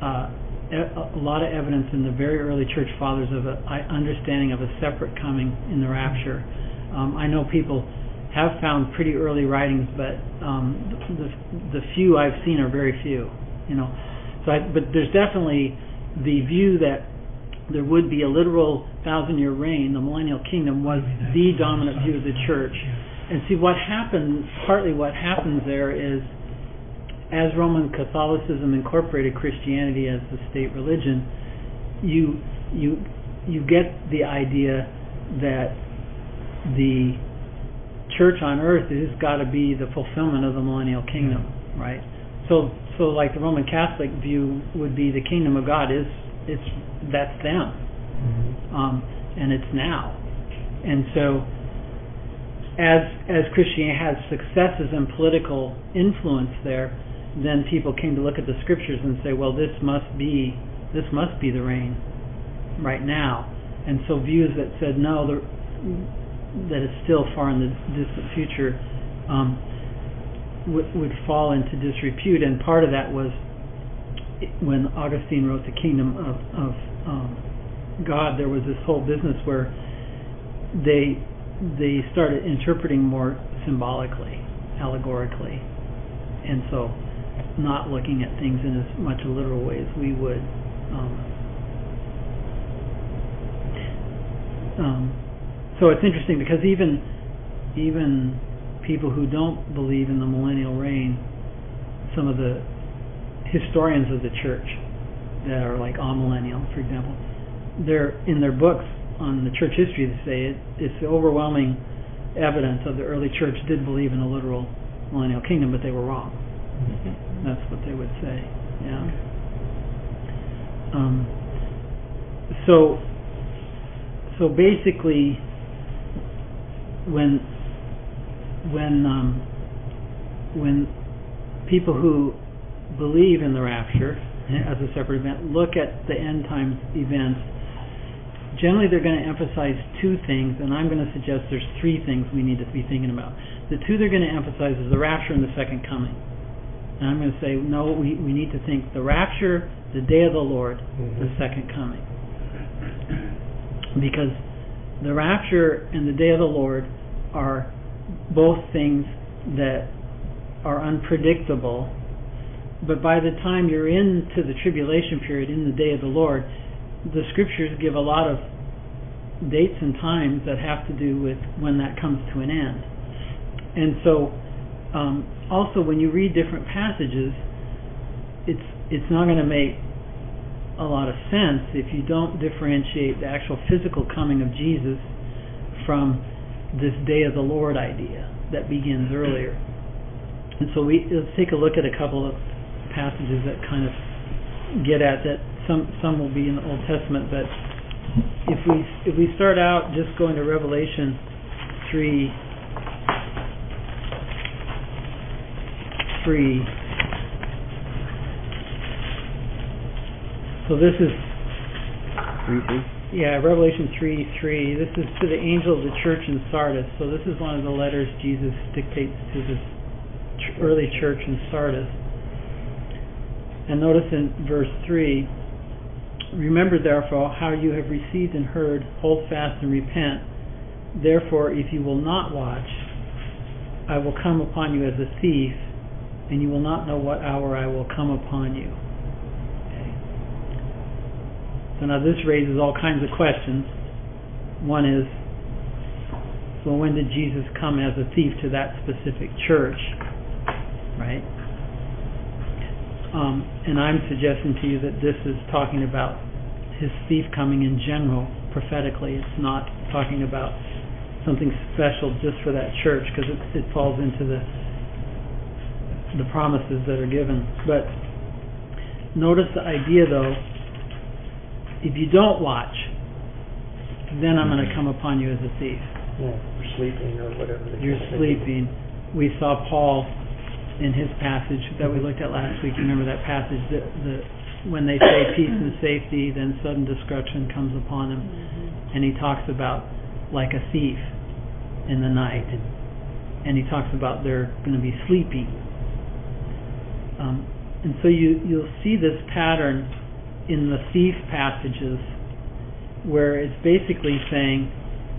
uh, a lot of evidence in the very early church fathers of an understanding of a separate coming in the rapture. Um, I know people have found pretty early writings, but um, the the few I've seen are very few, you know. So, I, but there's definitely the view that there would be a literal thousand-year reign. The millennial kingdom was the dominant view of the church. And see, what happens, partly what happens there is, as Roman Catholicism incorporated Christianity as the state religion, you you you get the idea that the church on earth has got to be the fulfillment of the millennial kingdom, right? So, so like the Roman Catholic view would be the kingdom of God is it's that's them, Mm-hmm. um, and it's now, and so as as Christianity has successes and political influence there, then people came to look at the scriptures and say, well, this must be this must be the reign right now, and so views that said no, the that is still far in the distant future, um, would, would fall into disrepute. And part of that was when Augustine wrote The Kingdom of, of um, God, there was this whole business where they they started interpreting more symbolically, allegorically, and so not looking at things in as much a literal way as we would. Um, um, So it's interesting because even even people who don't believe in the millennial reign, some of the historians of the church that are like amillennial, for example, they're in their books on the church history, they say it, it's the overwhelming evidence of the early church did believe in a literal millennial kingdom, but they were wrong. Mm-hmm. That's what they would say. Yeah. Um, so, so basically, when when um, when people who believe in the rapture as a separate event look at the end times events, generally they're going to emphasize two things, and I'm going to suggest there's three things we need to be thinking about. The two they're going to emphasize is the rapture and the second coming. And I'm going to say, no, we, we need to think the rapture, the day of the Lord, mm-hmm. the second coming. Because the rapture and the day of the Lord are both things that are unpredictable, but by the time you're into the tribulation period, in the day of the Lord, the scriptures give a lot of dates and times that have to do with when that comes to an end. And so um, also when you read different passages, it's it's not going to make a lot of sense if you don't differentiate the actual physical coming of Jesus from this day of the Lord idea that begins earlier. And so we let's take a look at a couple of passages that kind of get at that. Some some will be in the Old Testament, but if we if we start out just going to Revelation three three. So this is three three. Yeah, Revelation three three. This is to the angel of the church in Sardis. So this is one of the letters Jesus dictates to this ch- early church in Sardis. And notice in verse three, remember therefore how you have received and heard, hold fast and repent. Therefore, if you will not watch, I will come upon you as a thief, and you will not know what hour I will come upon you. Okay. So now this raises all kinds of questions. One is, well, when did Jesus come as a thief to that specific church? Right? Um, and I'm suggesting to you that this is talking about his thief coming in general, prophetically. It's not talking about something special just for that church, because it, it falls into the the promises that are given. But notice the idea, though. If you don't watch, then I'm going to come upon you as a thief. Yeah, you're sleeping or whatever. You're sleeping. We saw Paul in his passage that we looked at last week. You remember that passage that the when they say peace and safety, then sudden destruction comes upon them. Mm-hmm. And he talks about like a thief in the night. And he talks about they're going to be sleeping. Um, and so you, you'll see this pattern in the thief passages where it's basically saying,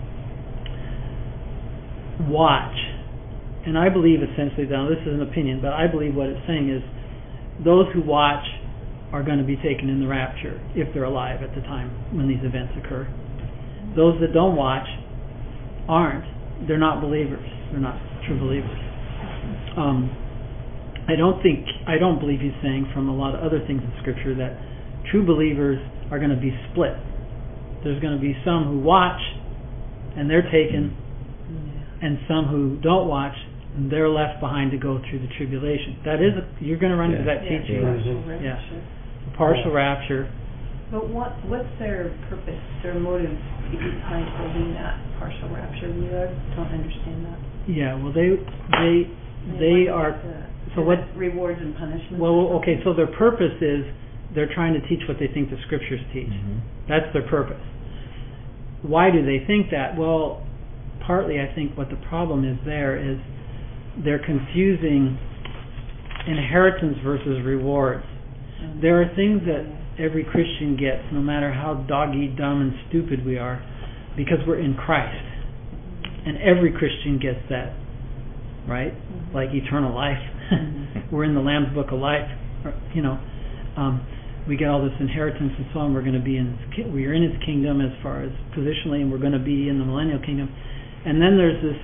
watch. And I believe essentially, now this is an opinion, but I believe what it's saying is those who watch are going to be taken in the rapture if they're alive at the time when these events occur. Those that don't watch aren't. They're not believers. They're not true believers. Um, I don't think, I don't believe he's saying from a lot of other things in Scripture that true believers are going to be split. There's going to be some who watch and they're taken, and some who don't watch, and they're left behind to go through the tribulation. That is, a, you're going to run into yeah. that yeah, teaching. Partial yeah. rapture. yeah. Partial yeah. rapture. But what what's their purpose, their motive behind holding that partial rapture? We don't understand that. Yeah, well, they they they, they are. The, so what rewards and punishments? Well, okay. So their purpose is they're trying to teach what they think the Scriptures teach. Mm-hmm. That's their purpose. Why do they think that? Well, partly I think what the problem is there is they're confusing inheritance versus rewards. Mm-hmm. There are things that every Christian gets, no matter how dog-eat dumb and stupid we are, because we're in Christ. Mm-hmm. And every Christian gets that, right? Mm-hmm. Like eternal life. Mm-hmm. We're in the Lamb's Book of Life. You know, um, we get all this inheritance and so on. We're going to be in, we are in His kingdom as far as positionally, and we're going to be in the millennial kingdom. And then there's this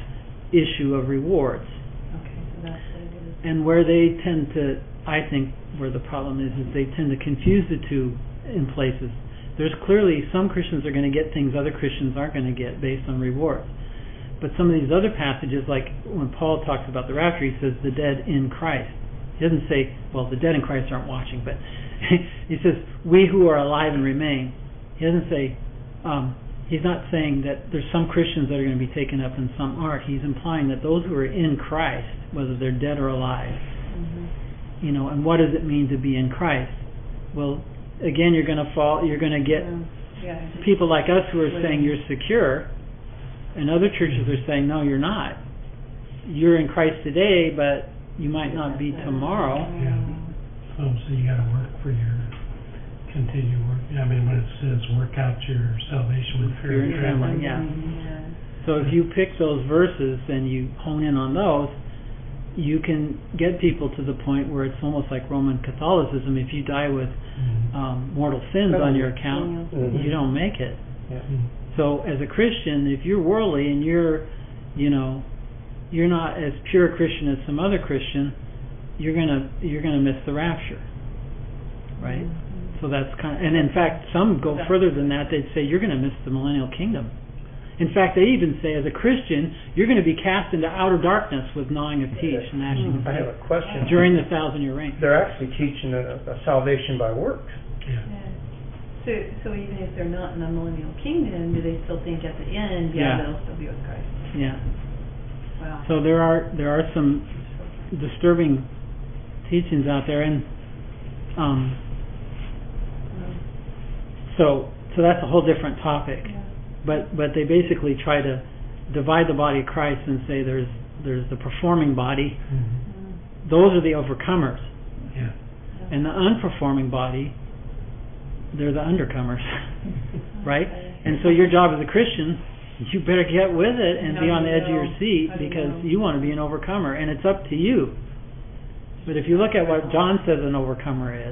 issue of rewards. Okay, so that's what it is. And where they tend to, I think, where the problem is, is they tend to confuse the two in places. There's clearly some Christians are going to get things other Christians aren't going to get based on rewards. But some of these other passages, like when Paul talks about the rapture, he says the dead in Christ. He doesn't say, well, the dead in Christ aren't watching, but he says, we who are alive and remain. He doesn't say, um, he's not saying that there's some Christians that are going to be taken up and some aren't. He's implying that those who are in Christ, whether they're dead or alive, mm-hmm. you know, and what does it mean to be in Christ? Well, again, you're going to fall, you're going to get yeah. Yeah. people like us who are saying you're secure, and other churches are saying, no, you're not. You're in Christ today, but you might not be tomorrow. Yeah. Um, so you got to work for your continued work. I mean, when it says work out your salvation with fear and trembling. Yeah. yeah. So if you pick those verses and you hone in on those, you can get people to the point where it's almost like Roman Catholicism. If you die with Mm-hmm. um, mortal sins on your account, Mm-hmm. you don't make it. Yeah. Mm-hmm. So as a Christian, if you're worldly and you're, you know, you're not as pure a Christian as some other Christian, you're gonna you're gonna miss the rapture, right? Mm-hmm. So that's kind of, and in fact, some go further than that. They'd say you're gonna miss the millennial kingdom. In fact, they even say as a Christian, you're going to be cast into outer darkness with gnawing of teeth and gnashing of I have teeth a question. during the thousand year reign. They're actually teaching a, a salvation by works. Yeah. Yeah. So, so even if they're not in the millennial kingdom, do they still think at the end, Yeah. yeah, they'll still be with Christ? Yeah. Wow. So there are there are some disturbing teachings out there, and um, so so that's a whole different topic. Yeah. But but they basically try to divide the body of Christ and say there's there's the performing body. Mm-hmm. Those are the overcomers. Yeah. And the unperforming body, they're the undercomers, right? And so your job as a Christian, you better get with it and be on the edge of your seat because you want to be an overcomer, and it's up to you. But if you look at what John says an overcomer is,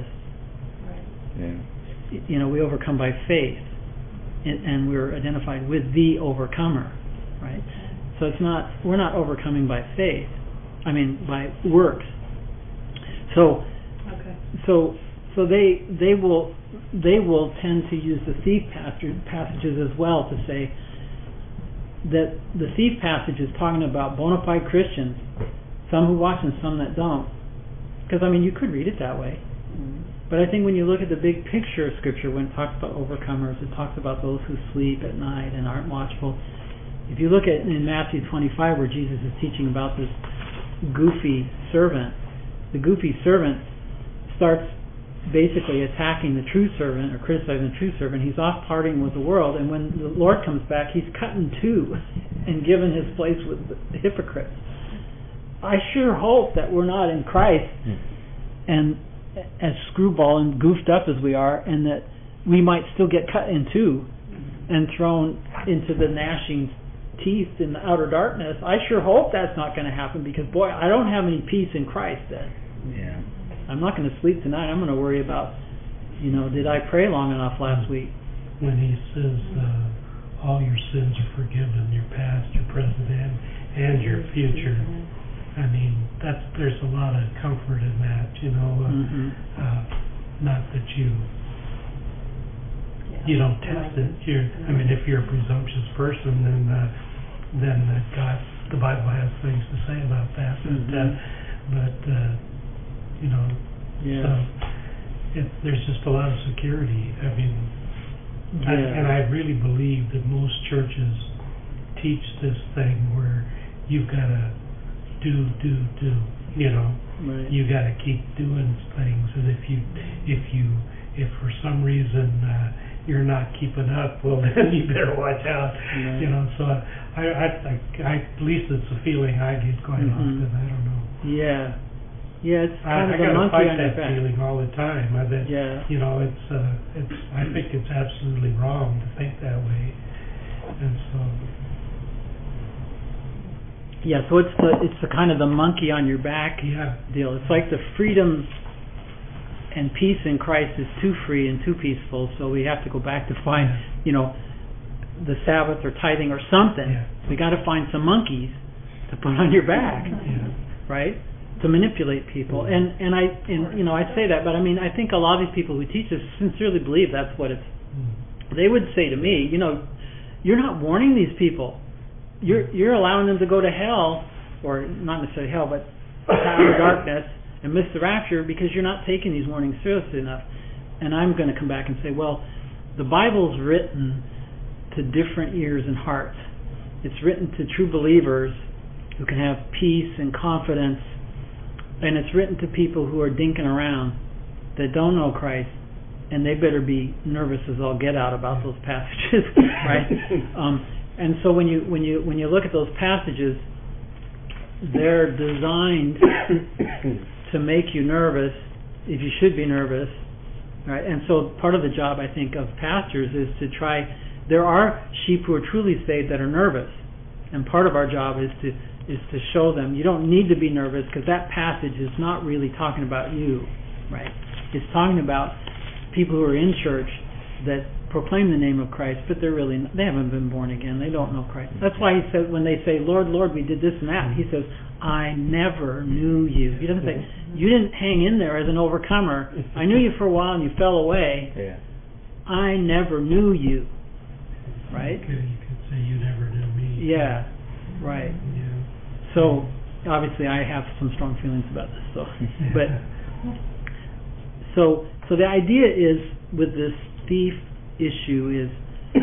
Yeah. you know, we overcome by faith, and, and we're identified with the overcomer, right? So it's not, we're not overcoming by faith, I mean by works. So, Okay. so, so they they will they will tend to use the thief passages as well to say that the thief passage is talking about bona fide Christians, some who watch and some that don't. Because I mean, you could read it that way. But I think when you look at the big picture of Scripture, when it talks about overcomers, it talks about those who sleep at night and aren't watchful. If you look at in Matthew twenty-five, where Jesus is teaching about this goofy servant, the goofy servant starts basically attacking the true servant or criticizing the true servant. He's off partying with the world, and when the Lord comes back, he's cut in two and given his place with the hypocrites. I sure hope that we're not in Christ and as screwball and goofed up as we are, and that we might still get cut in two and thrown into the gnashing teeth in the outer darkness. I sure hope that's not going to happen, because boy, I don't have any peace in Christ then. Yeah. I'm not going to sleep tonight. I'm going to worry about, you know, did I pray long enough last week? When he says uh, all your sins are forgiven, your past, your present, and, and your future. I mean, that's there's a lot of comfort in that, you know. Uh, Mm-hmm. uh, not that you you don't test it. You're, I mean, if you're a presumptuous person, then uh, then uh, God, the Bible has things to say about that. Mm-hmm. But uh, but uh, you know, Yeah. so it, there's just a lot of security. I mean, Yeah. I, and I really believe that most churches teach this thing where you've got to do, do, do. You know, Right. you got to keep doing things, and if you, if you, if for some reason uh, you're not keeping up, well, then you better watch out. Right. You know, so I, I, I, I, at least it's a feeling I get quite Mhm. often. I don't know. Yeah. Yeah, it's I, kind I of a gotta monkey fight on your that back. feeling all the time. I bet, Yeah. you know, it's, uh, it's. I think it's absolutely wrong to think that way, and so. Yeah, so it's the it's the kind of the monkey on your back Yeah. deal. It's like the freedom and peace in Christ is too free and too peaceful, so we have to go back to find, you know, the Sabbath or tithing or something. Yeah. We got to find some monkeys to put on your back, Yeah. right? To manipulate people. And and I and you know I say that, but I mean I think a lot of these people who teach this sincerely believe that's what it's. They would say to me, you know, you're not warning these people. You're you're allowing them to go to hell, or not necessarily hell, but outer darkness and miss the rapture because you're not taking these warnings seriously enough. And I'm going to come back and say, well, the Bible's written to different ears and hearts. It's written to true believers who can have peace and confidence, and it's written to people who are dinking around that don't know Christ, and they better be nervous as all get out about those passages, right? Um, and so when you when you when you look at those passages, they're designed to make you nervous if you should be nervous, right? And so part of the job, I think, of pastors is to try. There are sheep who are truly saved that are nervous, and part of our job is to is to show them you don't need to be nervous because that passage is not really talking about you, right? It's talking about people who are in church that proclaim the name of Christ, but they're really not, they haven't been born again. They don't know Christ. That's why he says when they say, "Lord, Lord, we did this and that," he says, "I never knew you." He doesn't say, "You didn't hang in there as an overcomer. I knew you for a while and you fell away." Yeah. I never knew you. Right? You could, you could say you never knew me. Yeah. Right. Yeah. So obviously, I have some strong feelings about this. So, but so so the idea is with this thief issue is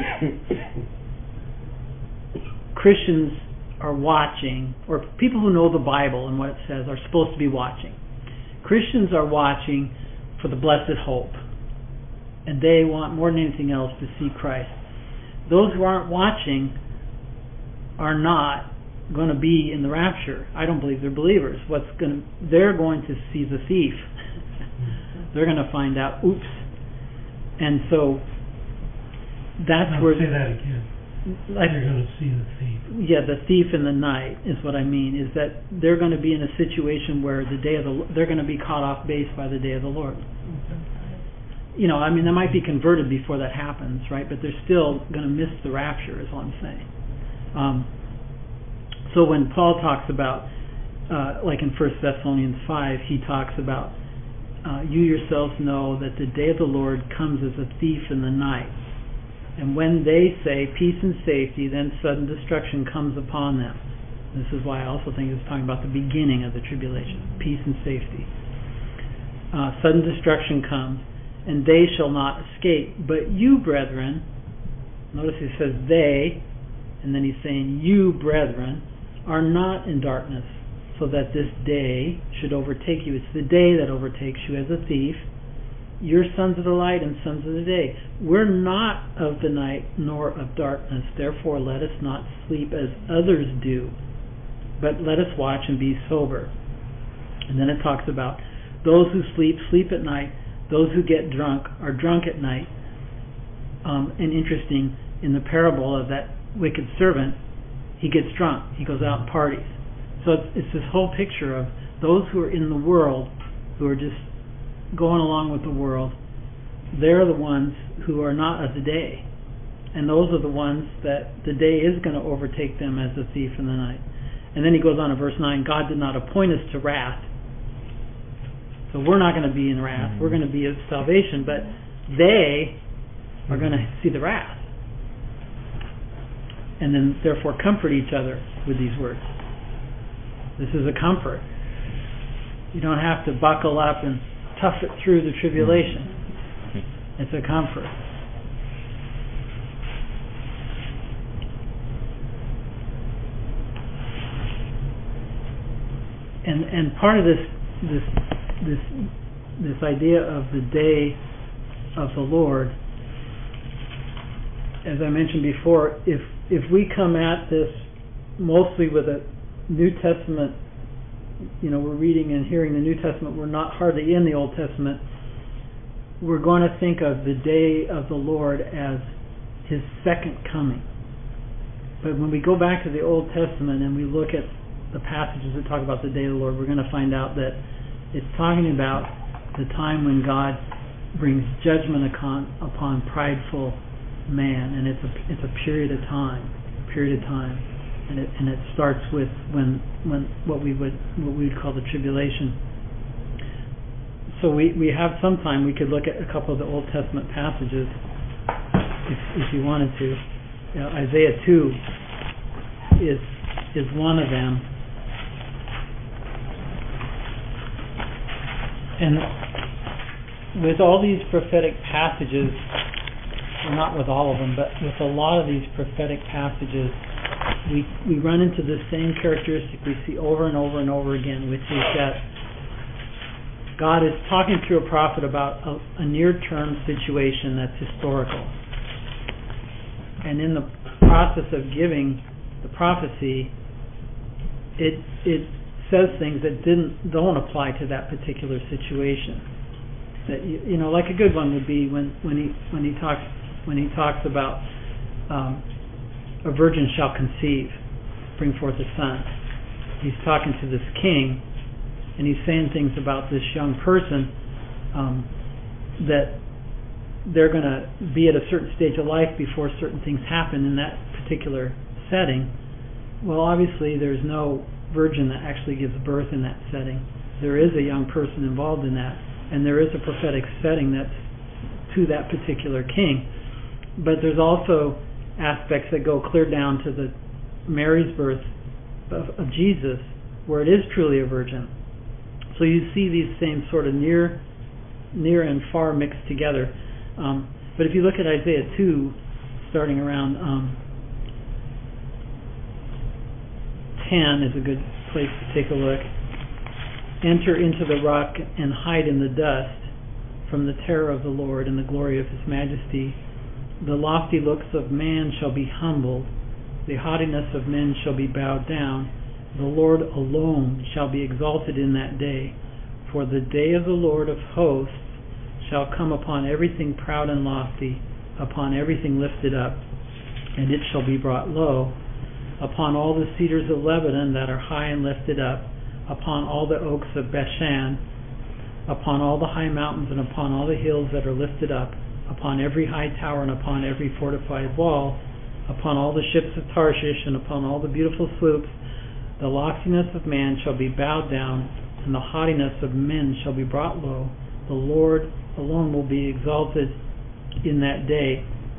Christians are watching, or people who know the Bible and what it says are supposed to be watching. Christians are watching for the blessed hope, and they want more than anything else to see Christ. Those who aren't watching are not going to be in the rapture. I don't believe they're believers. What's going to, they're going to see the thief. They're going to find out, oops. And so that's Now, where say that again. like, They're going to see the thief. yeah, the thief in the night is what I mean. Is that they're going to be in a situation where the day of the they're going to be caught off base by the day of the Lord. You know, I mean, they might be converted before that happens, right? But they're still going to miss the rapture, is all I'm saying. Um, so when Paul talks about, uh, like in First Thessalonians five, he talks about, uh, you yourselves know that the day of the Lord comes as a thief in the night. And when they say peace and safety, then sudden destruction comes upon them. This is why I also think it's talking about the beginning of the tribulation, peace and safety. Uh, sudden destruction comes, and they shall not escape. But you, brethren, notice he says they, and then he's saying you, brethren, are not in darkness, so that this day should overtake you. It's the day that overtakes you as a thief. You're sons of the light and sons of the day. We're not of the night nor of darkness. Therefore let us not sleep as others do, but let us watch and be sober. And then it talks about those who sleep, sleep at night. Those who get drunk are drunk at night. Um, and interesting, in the parable of that wicked servant, he gets drunk. He goes out and parties. So it's, it's this whole picture of those who are in the world, who are just going along with the world. They're the ones who are not of the day. And those are the ones that the day is going to overtake them as a thief in the night. And then he goes on in verse nine, God did not appoint us to wrath. So we're not going to be in wrath. We're going to be of salvation, but they are going to see the wrath. And then therefore comfort each other with these words. This is a comfort. You don't have to buckle up and tough it through the tribulation. It's a comfort. And and part of this this this this idea of the day of the Lord, as I mentioned before, if if we come at this mostly with a New Testament, you know, we're reading and hearing the New Testament, we're not hardly in the Old Testament, we're going to think of the day of the Lord as His second coming. But when we go back to the Old Testament and we look at the passages that talk about the day of the Lord, we're going to find out that it's talking about the time when God brings judgment upon, upon prideful man, and it's a it's a period of time, a period of time. and it and it starts with when when what we would what we would call the tribulation. So we we have some time. We could look at a couple of the Old Testament passages if if you wanted to. You know, Isaiah two is is one of them, and with all these prophetic passages, well, not with all of them, but with a lot of these prophetic passages, we we run into the same characteristic we see over and over and over again, which is that God is talking through a prophet about a, a near-term situation that's historical. And in the process of giving the prophecy, it it says things that didn't don't apply to that particular situation. That you, you know, like a good one would be when, when he when he talks when he talks about um, a virgin shall conceive, bring forth a son. He's talking to this king, and he's saying things about this young person um, that they're going to be at a certain stage of life before certain things happen in that particular setting. Well, obviously there's no virgin that actually gives birth in that setting. There is a young person involved in that, and there is a prophetic setting that's to that particular king. But there's also aspects that go clear down to the Mary's birth of, of Jesus, where it is truly a virgin. So you see these same sort of near, near and far mixed together. Um, but if you look at Isaiah two, starting around um, ten is a good place to take a look. Enter into the rock and hide in the dust from the terror of the Lord and the glory of his majesty. The lofty looks of man shall be humbled, the haughtiness of men shall be bowed down. The Lord alone shall be exalted in that day, for the day of the Lord of hosts shall come upon everything proud and lofty, upon everything lifted up, and it shall be brought low, upon all the cedars of Lebanon that are high and lifted up, upon all the oaks of Bashan, upon all the high mountains and upon all the hills that are lifted up, upon every high tower and upon every fortified wall, upon all the ships of Tarshish and upon all the beautiful sloops. The loftiness of man shall be bowed down, and the haughtiness of men shall be brought low. The Lord alone will be exalted in that day.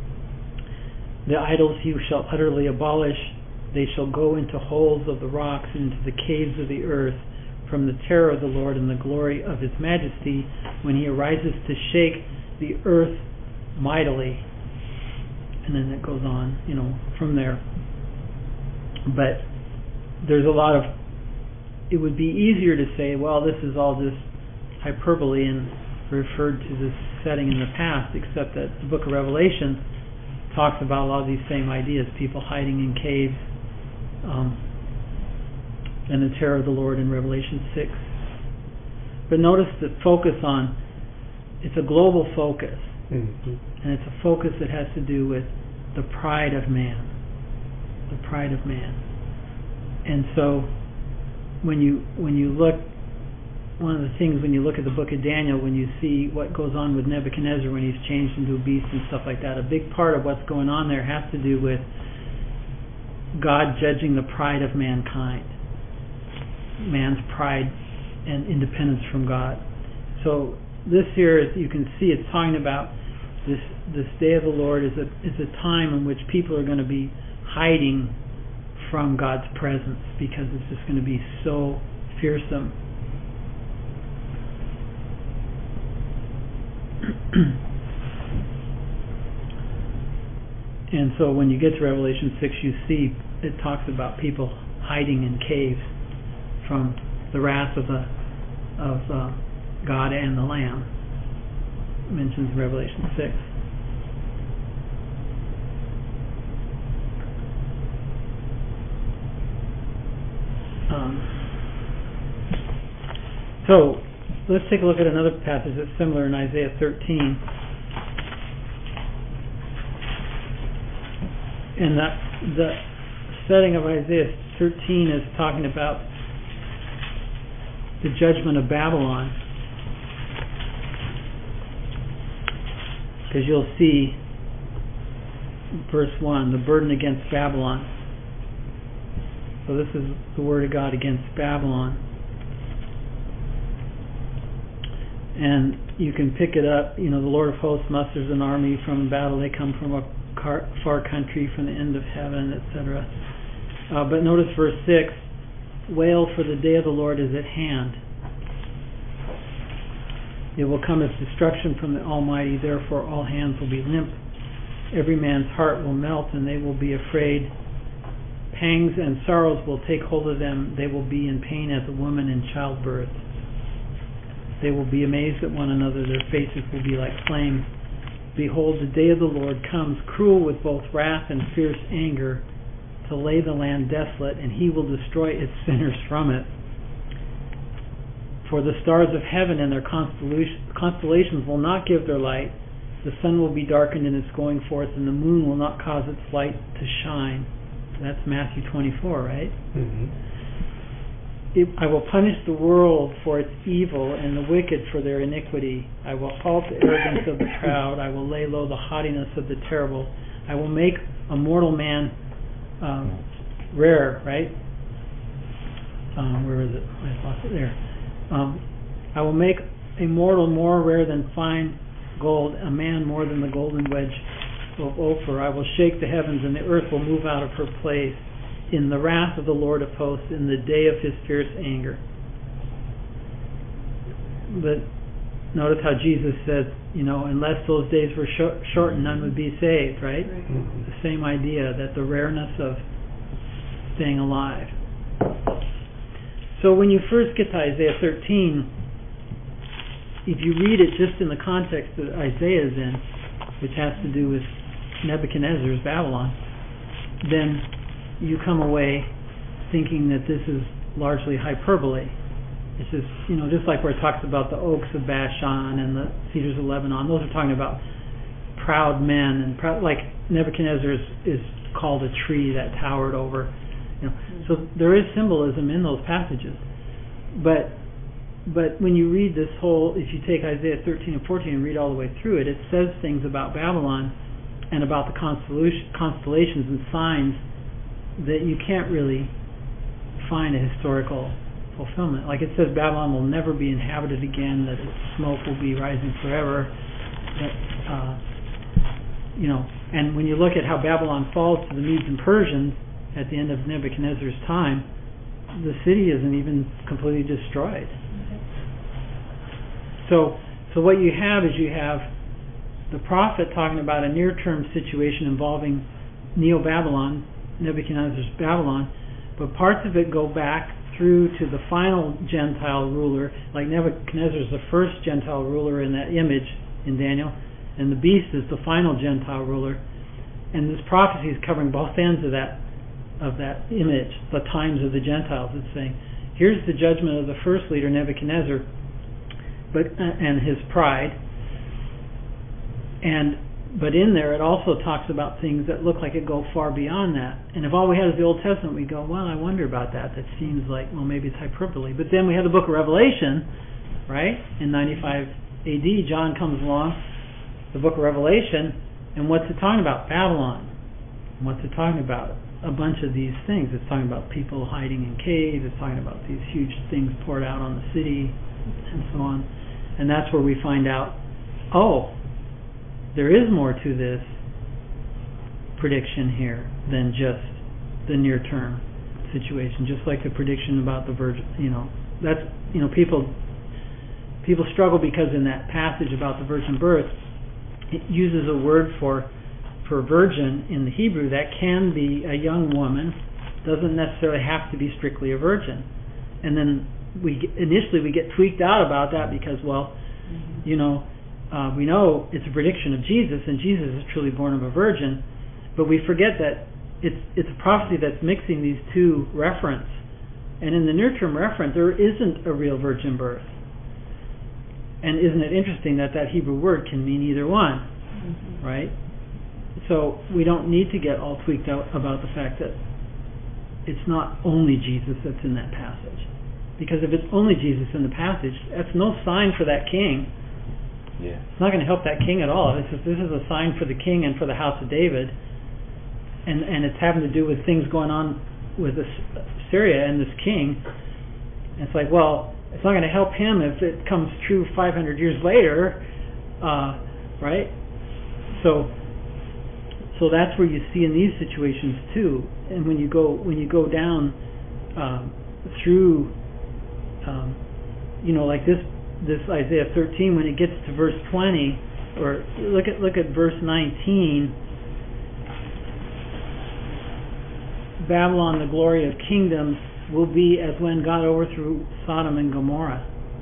The idols he shall utterly abolish. They shall go into holes of the rocks and into the caves of the earth, from the terror of the Lord and the glory of his majesty, when he arises to shake the earth mightily. And then it goes on, you know, from there. But there's a lot of, it would be easier to say, well, this is all just hyperbole and referred to this setting in the past, except that the book of Revelation talks about a lot of these same ideas, people hiding in caves, um, and the terror of the Lord in Revelation six. But notice the focus on, it's a global focus, mm-hmm. and it's a focus that has to do with the pride of man, the pride of man. And so when you when you look, one of the things when you look at the book of Daniel, when you see what goes on with Nebuchadnezzar when he's changed into a beast and stuff like that, a big part of what's going on there has to do with God judging the pride of mankind, man's pride and independence from God. So this here, is, you can see it's talking about this this day of the Lord is a is a time in which people are going to be hiding from God's presence, because it's just going to be so fearsome. And so when you get to Revelation six, you see it talks about people hiding in caves from the wrath of the of uh, God and the Lamb. It mentions in Revelation six. Um, so let's take a look at another passage that's similar in Isaiah thirteen. And that the setting of Isaiah thirteen is talking about the judgment of Babylon. Because you'll see verse one, the burden against Babylon. So this is the word of God against Babylon. And you can pick it up, you know, the Lord of hosts musters an army from battle. They come from a car, far country, from the end of heaven, et cetera. Uh, but notice verse six, wail, for the day of the Lord is at hand. It will come as destruction from the Almighty, therefore all hands will be limp. Every man's heart will melt, and they will be afraid. Pangs and sorrows will take hold of them. They will be in pain as a woman in childbirth. They will be amazed at one another. Their faces will be like flame. Behold, the day of the Lord comes, cruel with both wrath and fierce anger, to lay the land desolate, and he will destroy its sinners from it. For the stars of heaven and their constellations will not give their light. The sun will be darkened in its going forth, and the moon will not cause its light to shine. That's Matthew twenty-four, right? Mm-hmm. It, I will punish the world for its evil and the wicked for their iniquity. I will halt the arrogance of the proud. I will lay low the haughtiness of the terrible. I will make a mortal man um, rare, right? Um, where is it? I lost it there. Um, I will make a mortal more rare than fine gold, a man more than the golden wedge of Ophir. I will shake the heavens, and the earth will move out of her place in the wrath of the Lord of hosts, in the day of his fierce anger. But notice how Jesus said, you know, unless those days were short, shortened, none would be saved, right? Mm-hmm. The same idea, that the rareness of staying alive. So when you first get to Isaiah thirteen, if you read it just in the context that Isaiah is in, which has to do with Nebuchadnezzar's Babylon, then you come away thinking that this is largely hyperbole. It's just, you know, just like where it talks about the oaks of Bashan and the cedars of Lebanon. Those are talking about proud men, and proud, like Nebuchadnezzar is, is called a tree that towered over. You know, so there is symbolism in those passages. But but when you read this whole, if you take Isaiah thirteen and fourteen and read all the way through it, it says things about Babylon and about the constellation, constellations and signs that you can't really find a historical fulfillment. Like it says Babylon will never be inhabited again, that its smoke will be rising forever. That, uh, you know, and when you look at how Babylon falls to the Medes and Persians at the end of Nebuchadnezzar's time, the city isn't even completely destroyed. So, so what you have is you have the prophet talking about a near-term situation involving Neo-Babylon, Nebuchadnezzar's Babylon, but parts of it go back through to the final Gentile ruler, like Nebuchadnezzar is the first Gentile ruler in that image in Daniel, and the beast is the final Gentile ruler, and this prophecy is covering both ends of that of that image, the times of the Gentiles. It's saying, here's the judgment of the first leader, Nebuchadnezzar, but uh, and his pride, and but in there it also talks about things that look like it go far beyond that. And if all we had is the Old Testament, we go, well, I wonder about that. That seems like, well, maybe it's hyperbole. But then we have the book of Revelation, right? In ninety-five A D, John comes along, the book of Revelation, and what's it talking about? Babylon. And what's it talking about? A bunch of these things. It's talking about people hiding in caves. It's talking about these huge things poured out on the city, and so on. And that's where we find out, oh, there is more to this prediction here than just the near-term situation. Just like the prediction about the virgin, you know, that's, you know, people people struggle because in that passage about the virgin birth, it uses a word for for virgin in the Hebrew that can be a young woman, doesn't necessarily have to be strictly a virgin. And then we initially we get tweaked out about that because, well, mm-hmm. you know, uh, we know it's a prediction of Jesus, and Jesus is truly born of a virgin, but we forget that it's it's a prophecy that's mixing these two reference. And in the near-term reference, there isn't a real virgin birth. And isn't it interesting that that Hebrew word can mean either one, mm-hmm. right? So we don't need to get all tweaked out about the fact that it's not only Jesus that's in that passage. Because if it's only Jesus in the passage, that's no sign for that king. Yeah. It's not going to help that king at all. This is, this is a sign for the king and for the house of David. And, and it's having to do with things going on with Assyria and this king. And it's like, well, it's not going to help him if it comes true five hundred years later, uh, right? So, so that's where you see in these situations too. And when you go when you go down um, through, um, you know, like this this Isaiah thirteen, when it gets to verse twenty, or look at look at verse nineteen. Babylon, the glory of kingdoms, will be as when God overthrew Sodom and Gomorrah.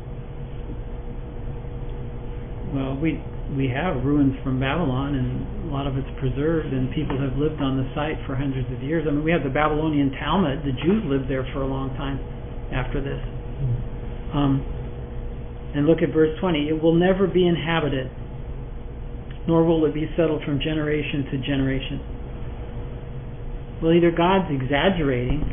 Well, we we have ruins from Babylon, and a lot of it's preserved, and people have lived on the site for hundreds of years. I mean, we have the Babylonian Talmud. The Jews lived there for a long time after this. Um, and look at verse twenty. It will never be inhabited, nor will it be settled from generation to generation. Well, either God's exaggerating,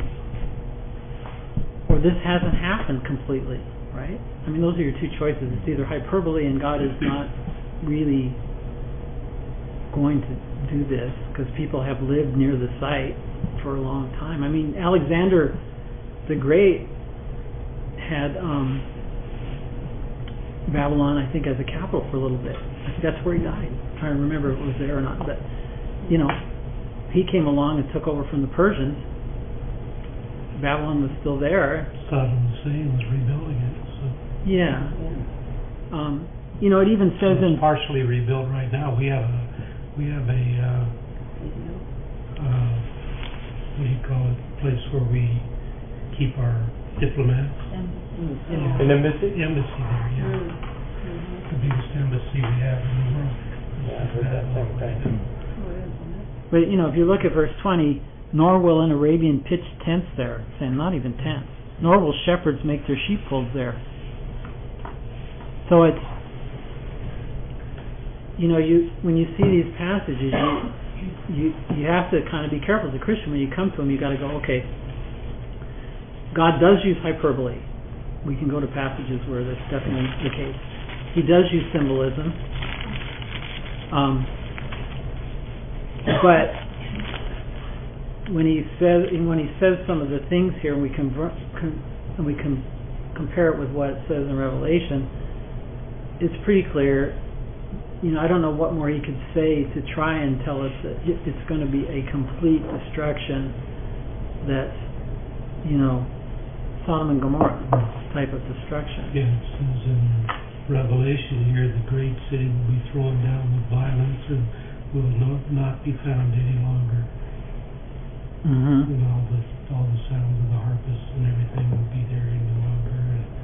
or this hasn't happened completely, right? I mean, those are your two choices. It's either hyperbole and God is not really going to do this because people have lived near the site for a long time. I mean, Alexander the Great had um, Babylon, I think, as a capital for a little bit. I think that's where he died. I'm trying to remember if it was there or not. But, you know, he came along and took over from the Persians. Babylon was still there. Saddam Hussein was rebuilding it. So. Yeah. Um, you know, it even says so in it's partially rebuilt right now. We have a we have a uh, uh, what do you call it? Place where we keep our diplomats. An embassy? Embassy there, yeah. Mm-hmm. The biggest embassy we have in the world. Yeah, I heard that same thing. But, you know, if you look at verse twenty, nor will an Arabian pitch tents there, saying not even tents, nor will shepherds make their sheepfolds there. So it's, you know, you when you see these passages, you you you have to kind of be careful as a Christian. When you come to them, you got to go, okay, God does use hyperbole. We can go to passages where that's definitely the case. He does use symbolism. Um, But when he says when he says some of the things here, and we convert, con, and we can compare it with what it says in Revelation, it's pretty clear. You know, I don't know what more he could say to try and tell us that it's going to be a complete destruction. That's, you know, Sodom and Gomorrah type of destruction. Yeah, it says in Revelation here, the great city will be thrown down with violence and will not, not be found any longer. Mm-hmm. And all the all the sounds of the harpists and everything will be there any longer.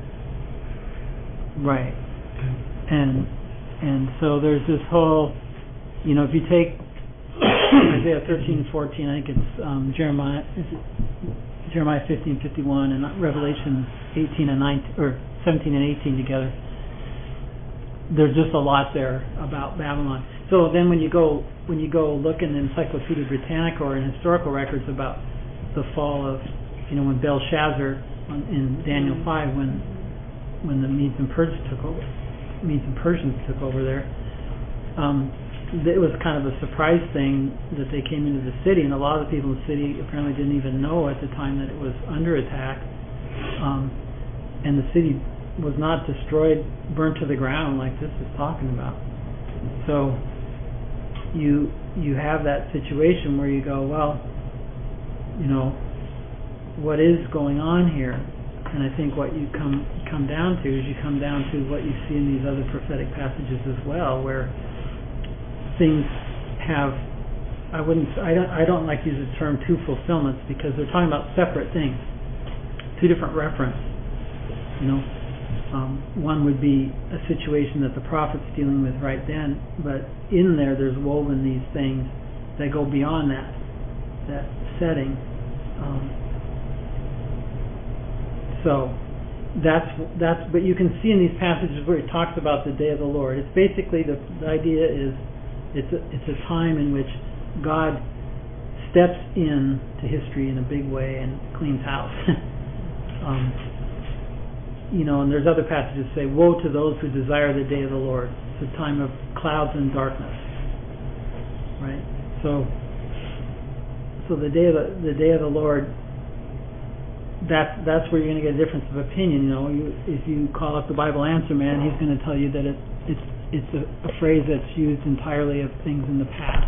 Right. Okay. And and so there's this whole, you know, if you take Isaiah thirteen, fourteen, I think it's um, Jeremiah, is it Jeremiah fifteen, fifty-one, and Revelation eighteen and nineteen, or seventeen and eighteen together. There's just a lot there about Babylon. So then when you go when you go look in the Encyclopedia Britannica or in historical records about the fall of, you know, when Belshazzar in Daniel five, when when the Medes and Persians took over, Medes and Persians took over there, um, it was kind of a surprise thing that they came into the city, and a lot of the people in the city apparently didn't even know at the time that it was under attack, um, and the city was not destroyed, burnt to the ground like this is talking about. So you you have that situation where you go, well, you know, what is going on here? And I think what you come come down to is you come down to what you see in these other prophetic passages as well, where things have, I wouldn't, I don't, I don't like to use the term two fulfillments, because they're talking about separate things, two different references, you know. Um, one would be a situation that the prophet's dealing with right then, but in there there's woven these things that go beyond that that setting. Um, so that's that's. But you can see in these passages where it talks about the day of the Lord. It's basically the, the idea is it's a, it's a time in which God steps in to history in a big way and cleans house. um, You know, and there's other passages that say, woe to those who desire the day of the Lord. It's a time of clouds and darkness. Right? So so the day of the, the day of the Lord that's that's where you're going to get a difference of opinion. You know, you, if you call up the Bible Answer Man, he's going to tell you that it, it's it's a, a phrase that's used entirely of things in the past,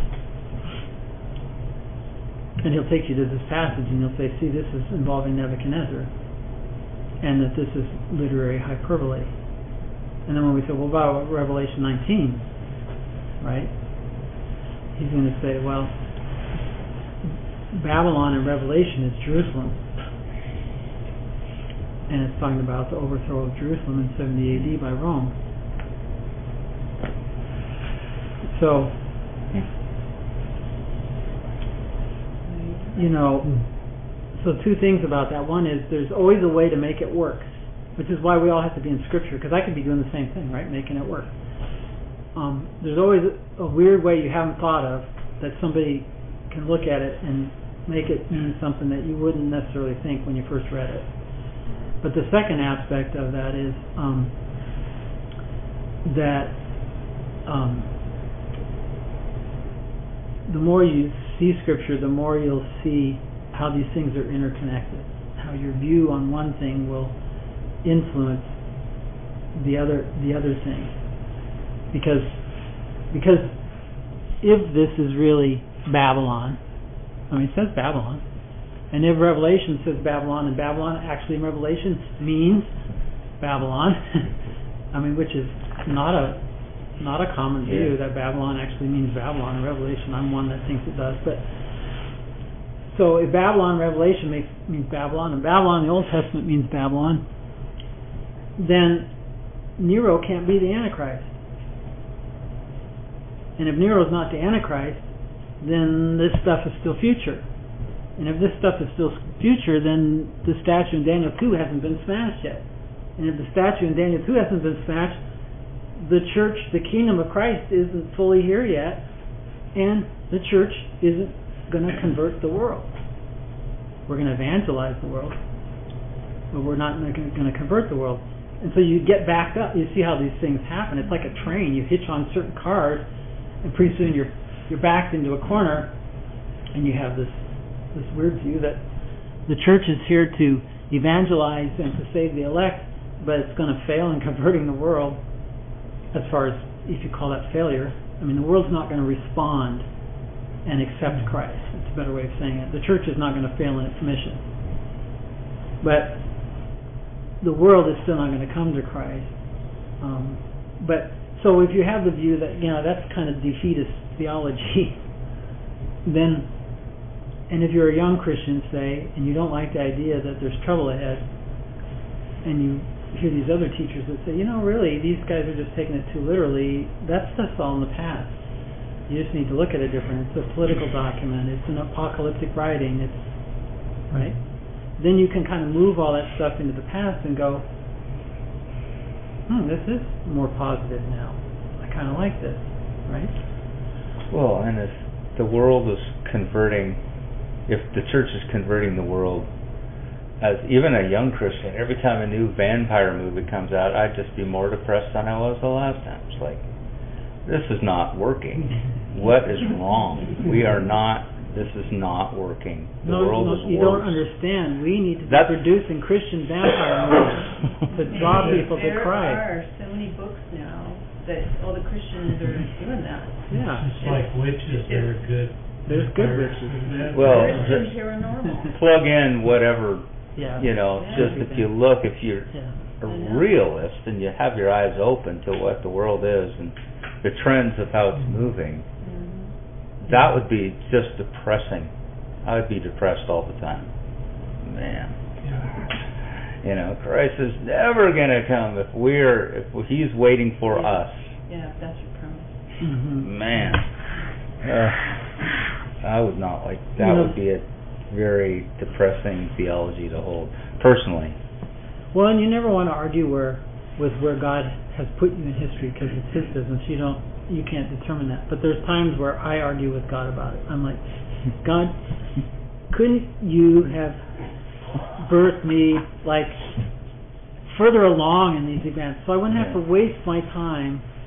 and he'll take you to this passage and he'll say, "See, this is involving Nebuchadnezzar, and that this is literary hyperbole." And then when we say, "Well, about Revelation nineteen," right? He's going to say, "Well, Babylon in Revelation is Jerusalem. And it's talking about the overthrow of Jerusalem in seventy A D by Rome." So, you know, so two things about that. One is there's always a way to make it work, which is why we all have to be in Scripture, because I could be doing the same thing, right, making it work. Um, there's always a weird way you haven't thought of that somebody can look at it and make it mean something that you wouldn't necessarily think when you first read it. But the second aspect of that is um, that um, the more you see Scripture, the more you'll see how these things are interconnected, how your view on one thing will influence the other the other thing. Because because if this is really Babylon, I mean, it says Babylon. And if Revelation says Babylon, and Babylon actually in Revelation means Babylon, I mean, which is not a not a common view, yeah, that Babylon actually means Babylon in Revelation. I'm one that thinks it does. But so if Babylon in Revelation makes, means Babylon, and Babylon in the Old Testament means Babylon, then Nero can't be the Antichrist. And if Nero's not the Antichrist, then this stuff is still future. And if this stuff is still future, then the statue in Daniel two hasn't been smashed yet. And if the statue in Daniel two hasn't been smashed, the church, the kingdom of Christ, isn't fully here yet, and the church isn't going to convert the world. We're going to evangelize the world, but we're not going to convert the world. And so you get backed up. You see how these things happen. It's like a train. You hitch on certain cars, and pretty soon you're you're backed into a corner, and you have this this weird view that the church is here to evangelize and to save the elect, but it's going to fail in converting the world. As far as if you call that failure, I mean, the world's not going to respond and accept Christ. It's a better way of saying it. The church is not going to fail in its mission, but the world is still not going to come to Christ. Um, but so if you have the view that, you know, that's kind of defeatist theology, then, and if you're a young Christian, say, and you don't like the idea that there's trouble ahead, and you hear these other teachers that say, you know, really, these guys are just taking it too literally, that stuff's all in the past. You just need to look at it different. It's a political document. It's an apocalyptic writing. It's, right? Then you can kind of move all that stuff into the past and go, hmm, this is more positive now. I kind of like this, right? Well, and if the world is converting, if the church is converting the world, as even a young Christian, every time a new vampire movie comes out, I'd just be more depressed than I was the last time. It's like, this is not working. What is wrong? We are not, this is not working. The no, world no, is you worse. don't understand. We need to be That's producing Christian vampire movies to draw people to there Christ. There are so many books now that all the Christians are doing that. Yeah. It's like witches that are good. There's good witches. Well, Christian just paranormal. plug in whatever, Yeah. you know, Yeah. just if you look, if you're Yeah. a realist and you have your eyes open to what the world is and the trends of how it's moving, Mm-hmm. that would be just depressing. I would be depressed all the time. Man. You know, Christ is never going to come if we're, if he's waiting for Yeah. us. Yeah, that's your promise. Mm-hmm. Man. Uh, I would not like, that You know, would be a very depressing theology to hold, personally. Well, and you never want to argue where with where God has put you in history, because it's his business. You don't, you can't determine that. But there's times where I argue with God about it. I'm like, God, couldn't you have birthed me like further along in these events, so I wouldn't have Yeah. to waste my time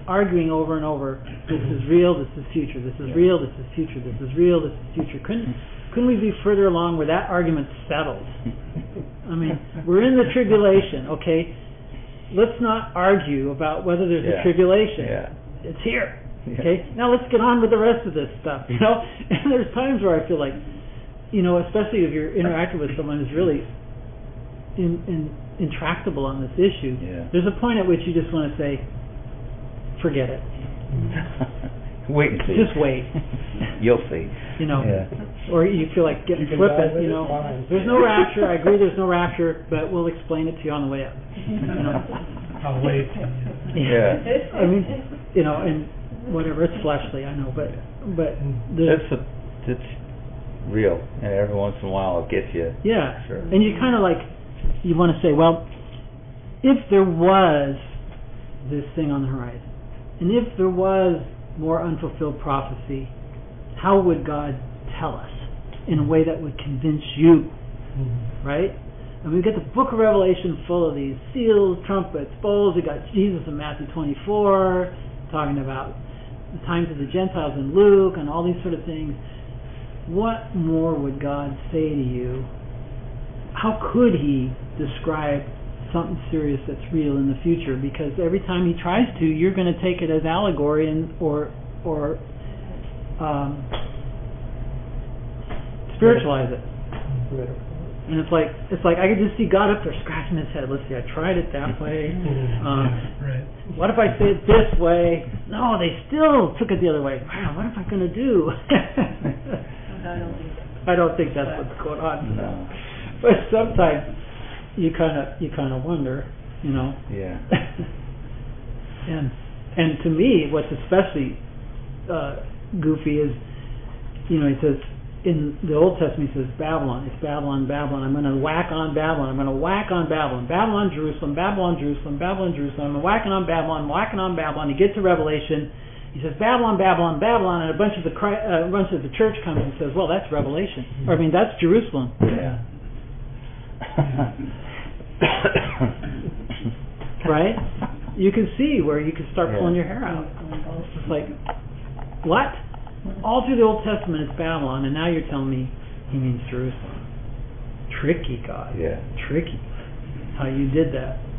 arguing over and over, this is real, this is future, this is real, this is future, this is real, this is future. Couldn't couldn't we be further along where that argument's settled? I mean, we're in the tribulation, okay? Let's not argue about whether there's Yeah. a tribulation. Yeah. It's here. Yeah. Okay? Now let's get on with the rest of this stuff, you know? And there's times where I feel like, you know, especially if you're interacting with someone who's really in, in, intractable on this issue, Yeah. there's a point at which you just want to say, forget it. Wait and see. Just wait. You'll see. You know, Yeah. or you feel like getting You can die flippant, with you it, know. fine. There's no rapture. I agree there's no rapture, but we'll explain it to you on the way up. You know. I'll wait. Yeah. I mean, you know, and whatever, it's fleshly, I know, but but there's, It's a, it's real, and every once in a while it gets you. yeah, Sure. and you kind of like, you want to say, well, if there was this thing on the horizon, and if there was more unfulfilled prophecy, how would God tell us in a way that would convince you, Mhm. right? And we get the book of Revelation full of these seals, trumpets, bowls. We got Jesus in Matthew twenty-four, talking about the times of the Gentiles in Luke, and all these sort of things. What more would God say to you? How could He describe something serious that's real in the future? Because every time He tries to, you're going to take it as allegory and or or um, spiritualize it. And it's like it's like I could just see God up there scratching His head. Let's see, I tried it that way. Um, Yeah, right. What if I say it this way? No, they still took it the other way. Wow, what am I going to do? I don't think I don't think that's what's going on. No. But sometimes you kind of you kind of wonder, you know. Yeah. and and to me, what's especially uh, goofy is, you know, he says in the Old Testament, he says Babylon, it's Babylon, Babylon. I'm going to whack on Babylon. I'm going to whack on Babylon, Babylon, Jerusalem, Babylon, Jerusalem, Babylon, Jerusalem. I'm whacking on Babylon, whacking on Babylon. You get to Revelation. He says Babylon, Babylon, Babylon, and a bunch of the uh, a bunch of the church comes and says, well, that's Revelation. Or I mean, that's Jerusalem. Yeah. Right? You can see where you can start Yeah. pulling your hair out. It's like, what? All through the Old Testament it's Babylon, and now you're telling me He means Jerusalem. Tricky, God. Yeah. Tricky. How you did that.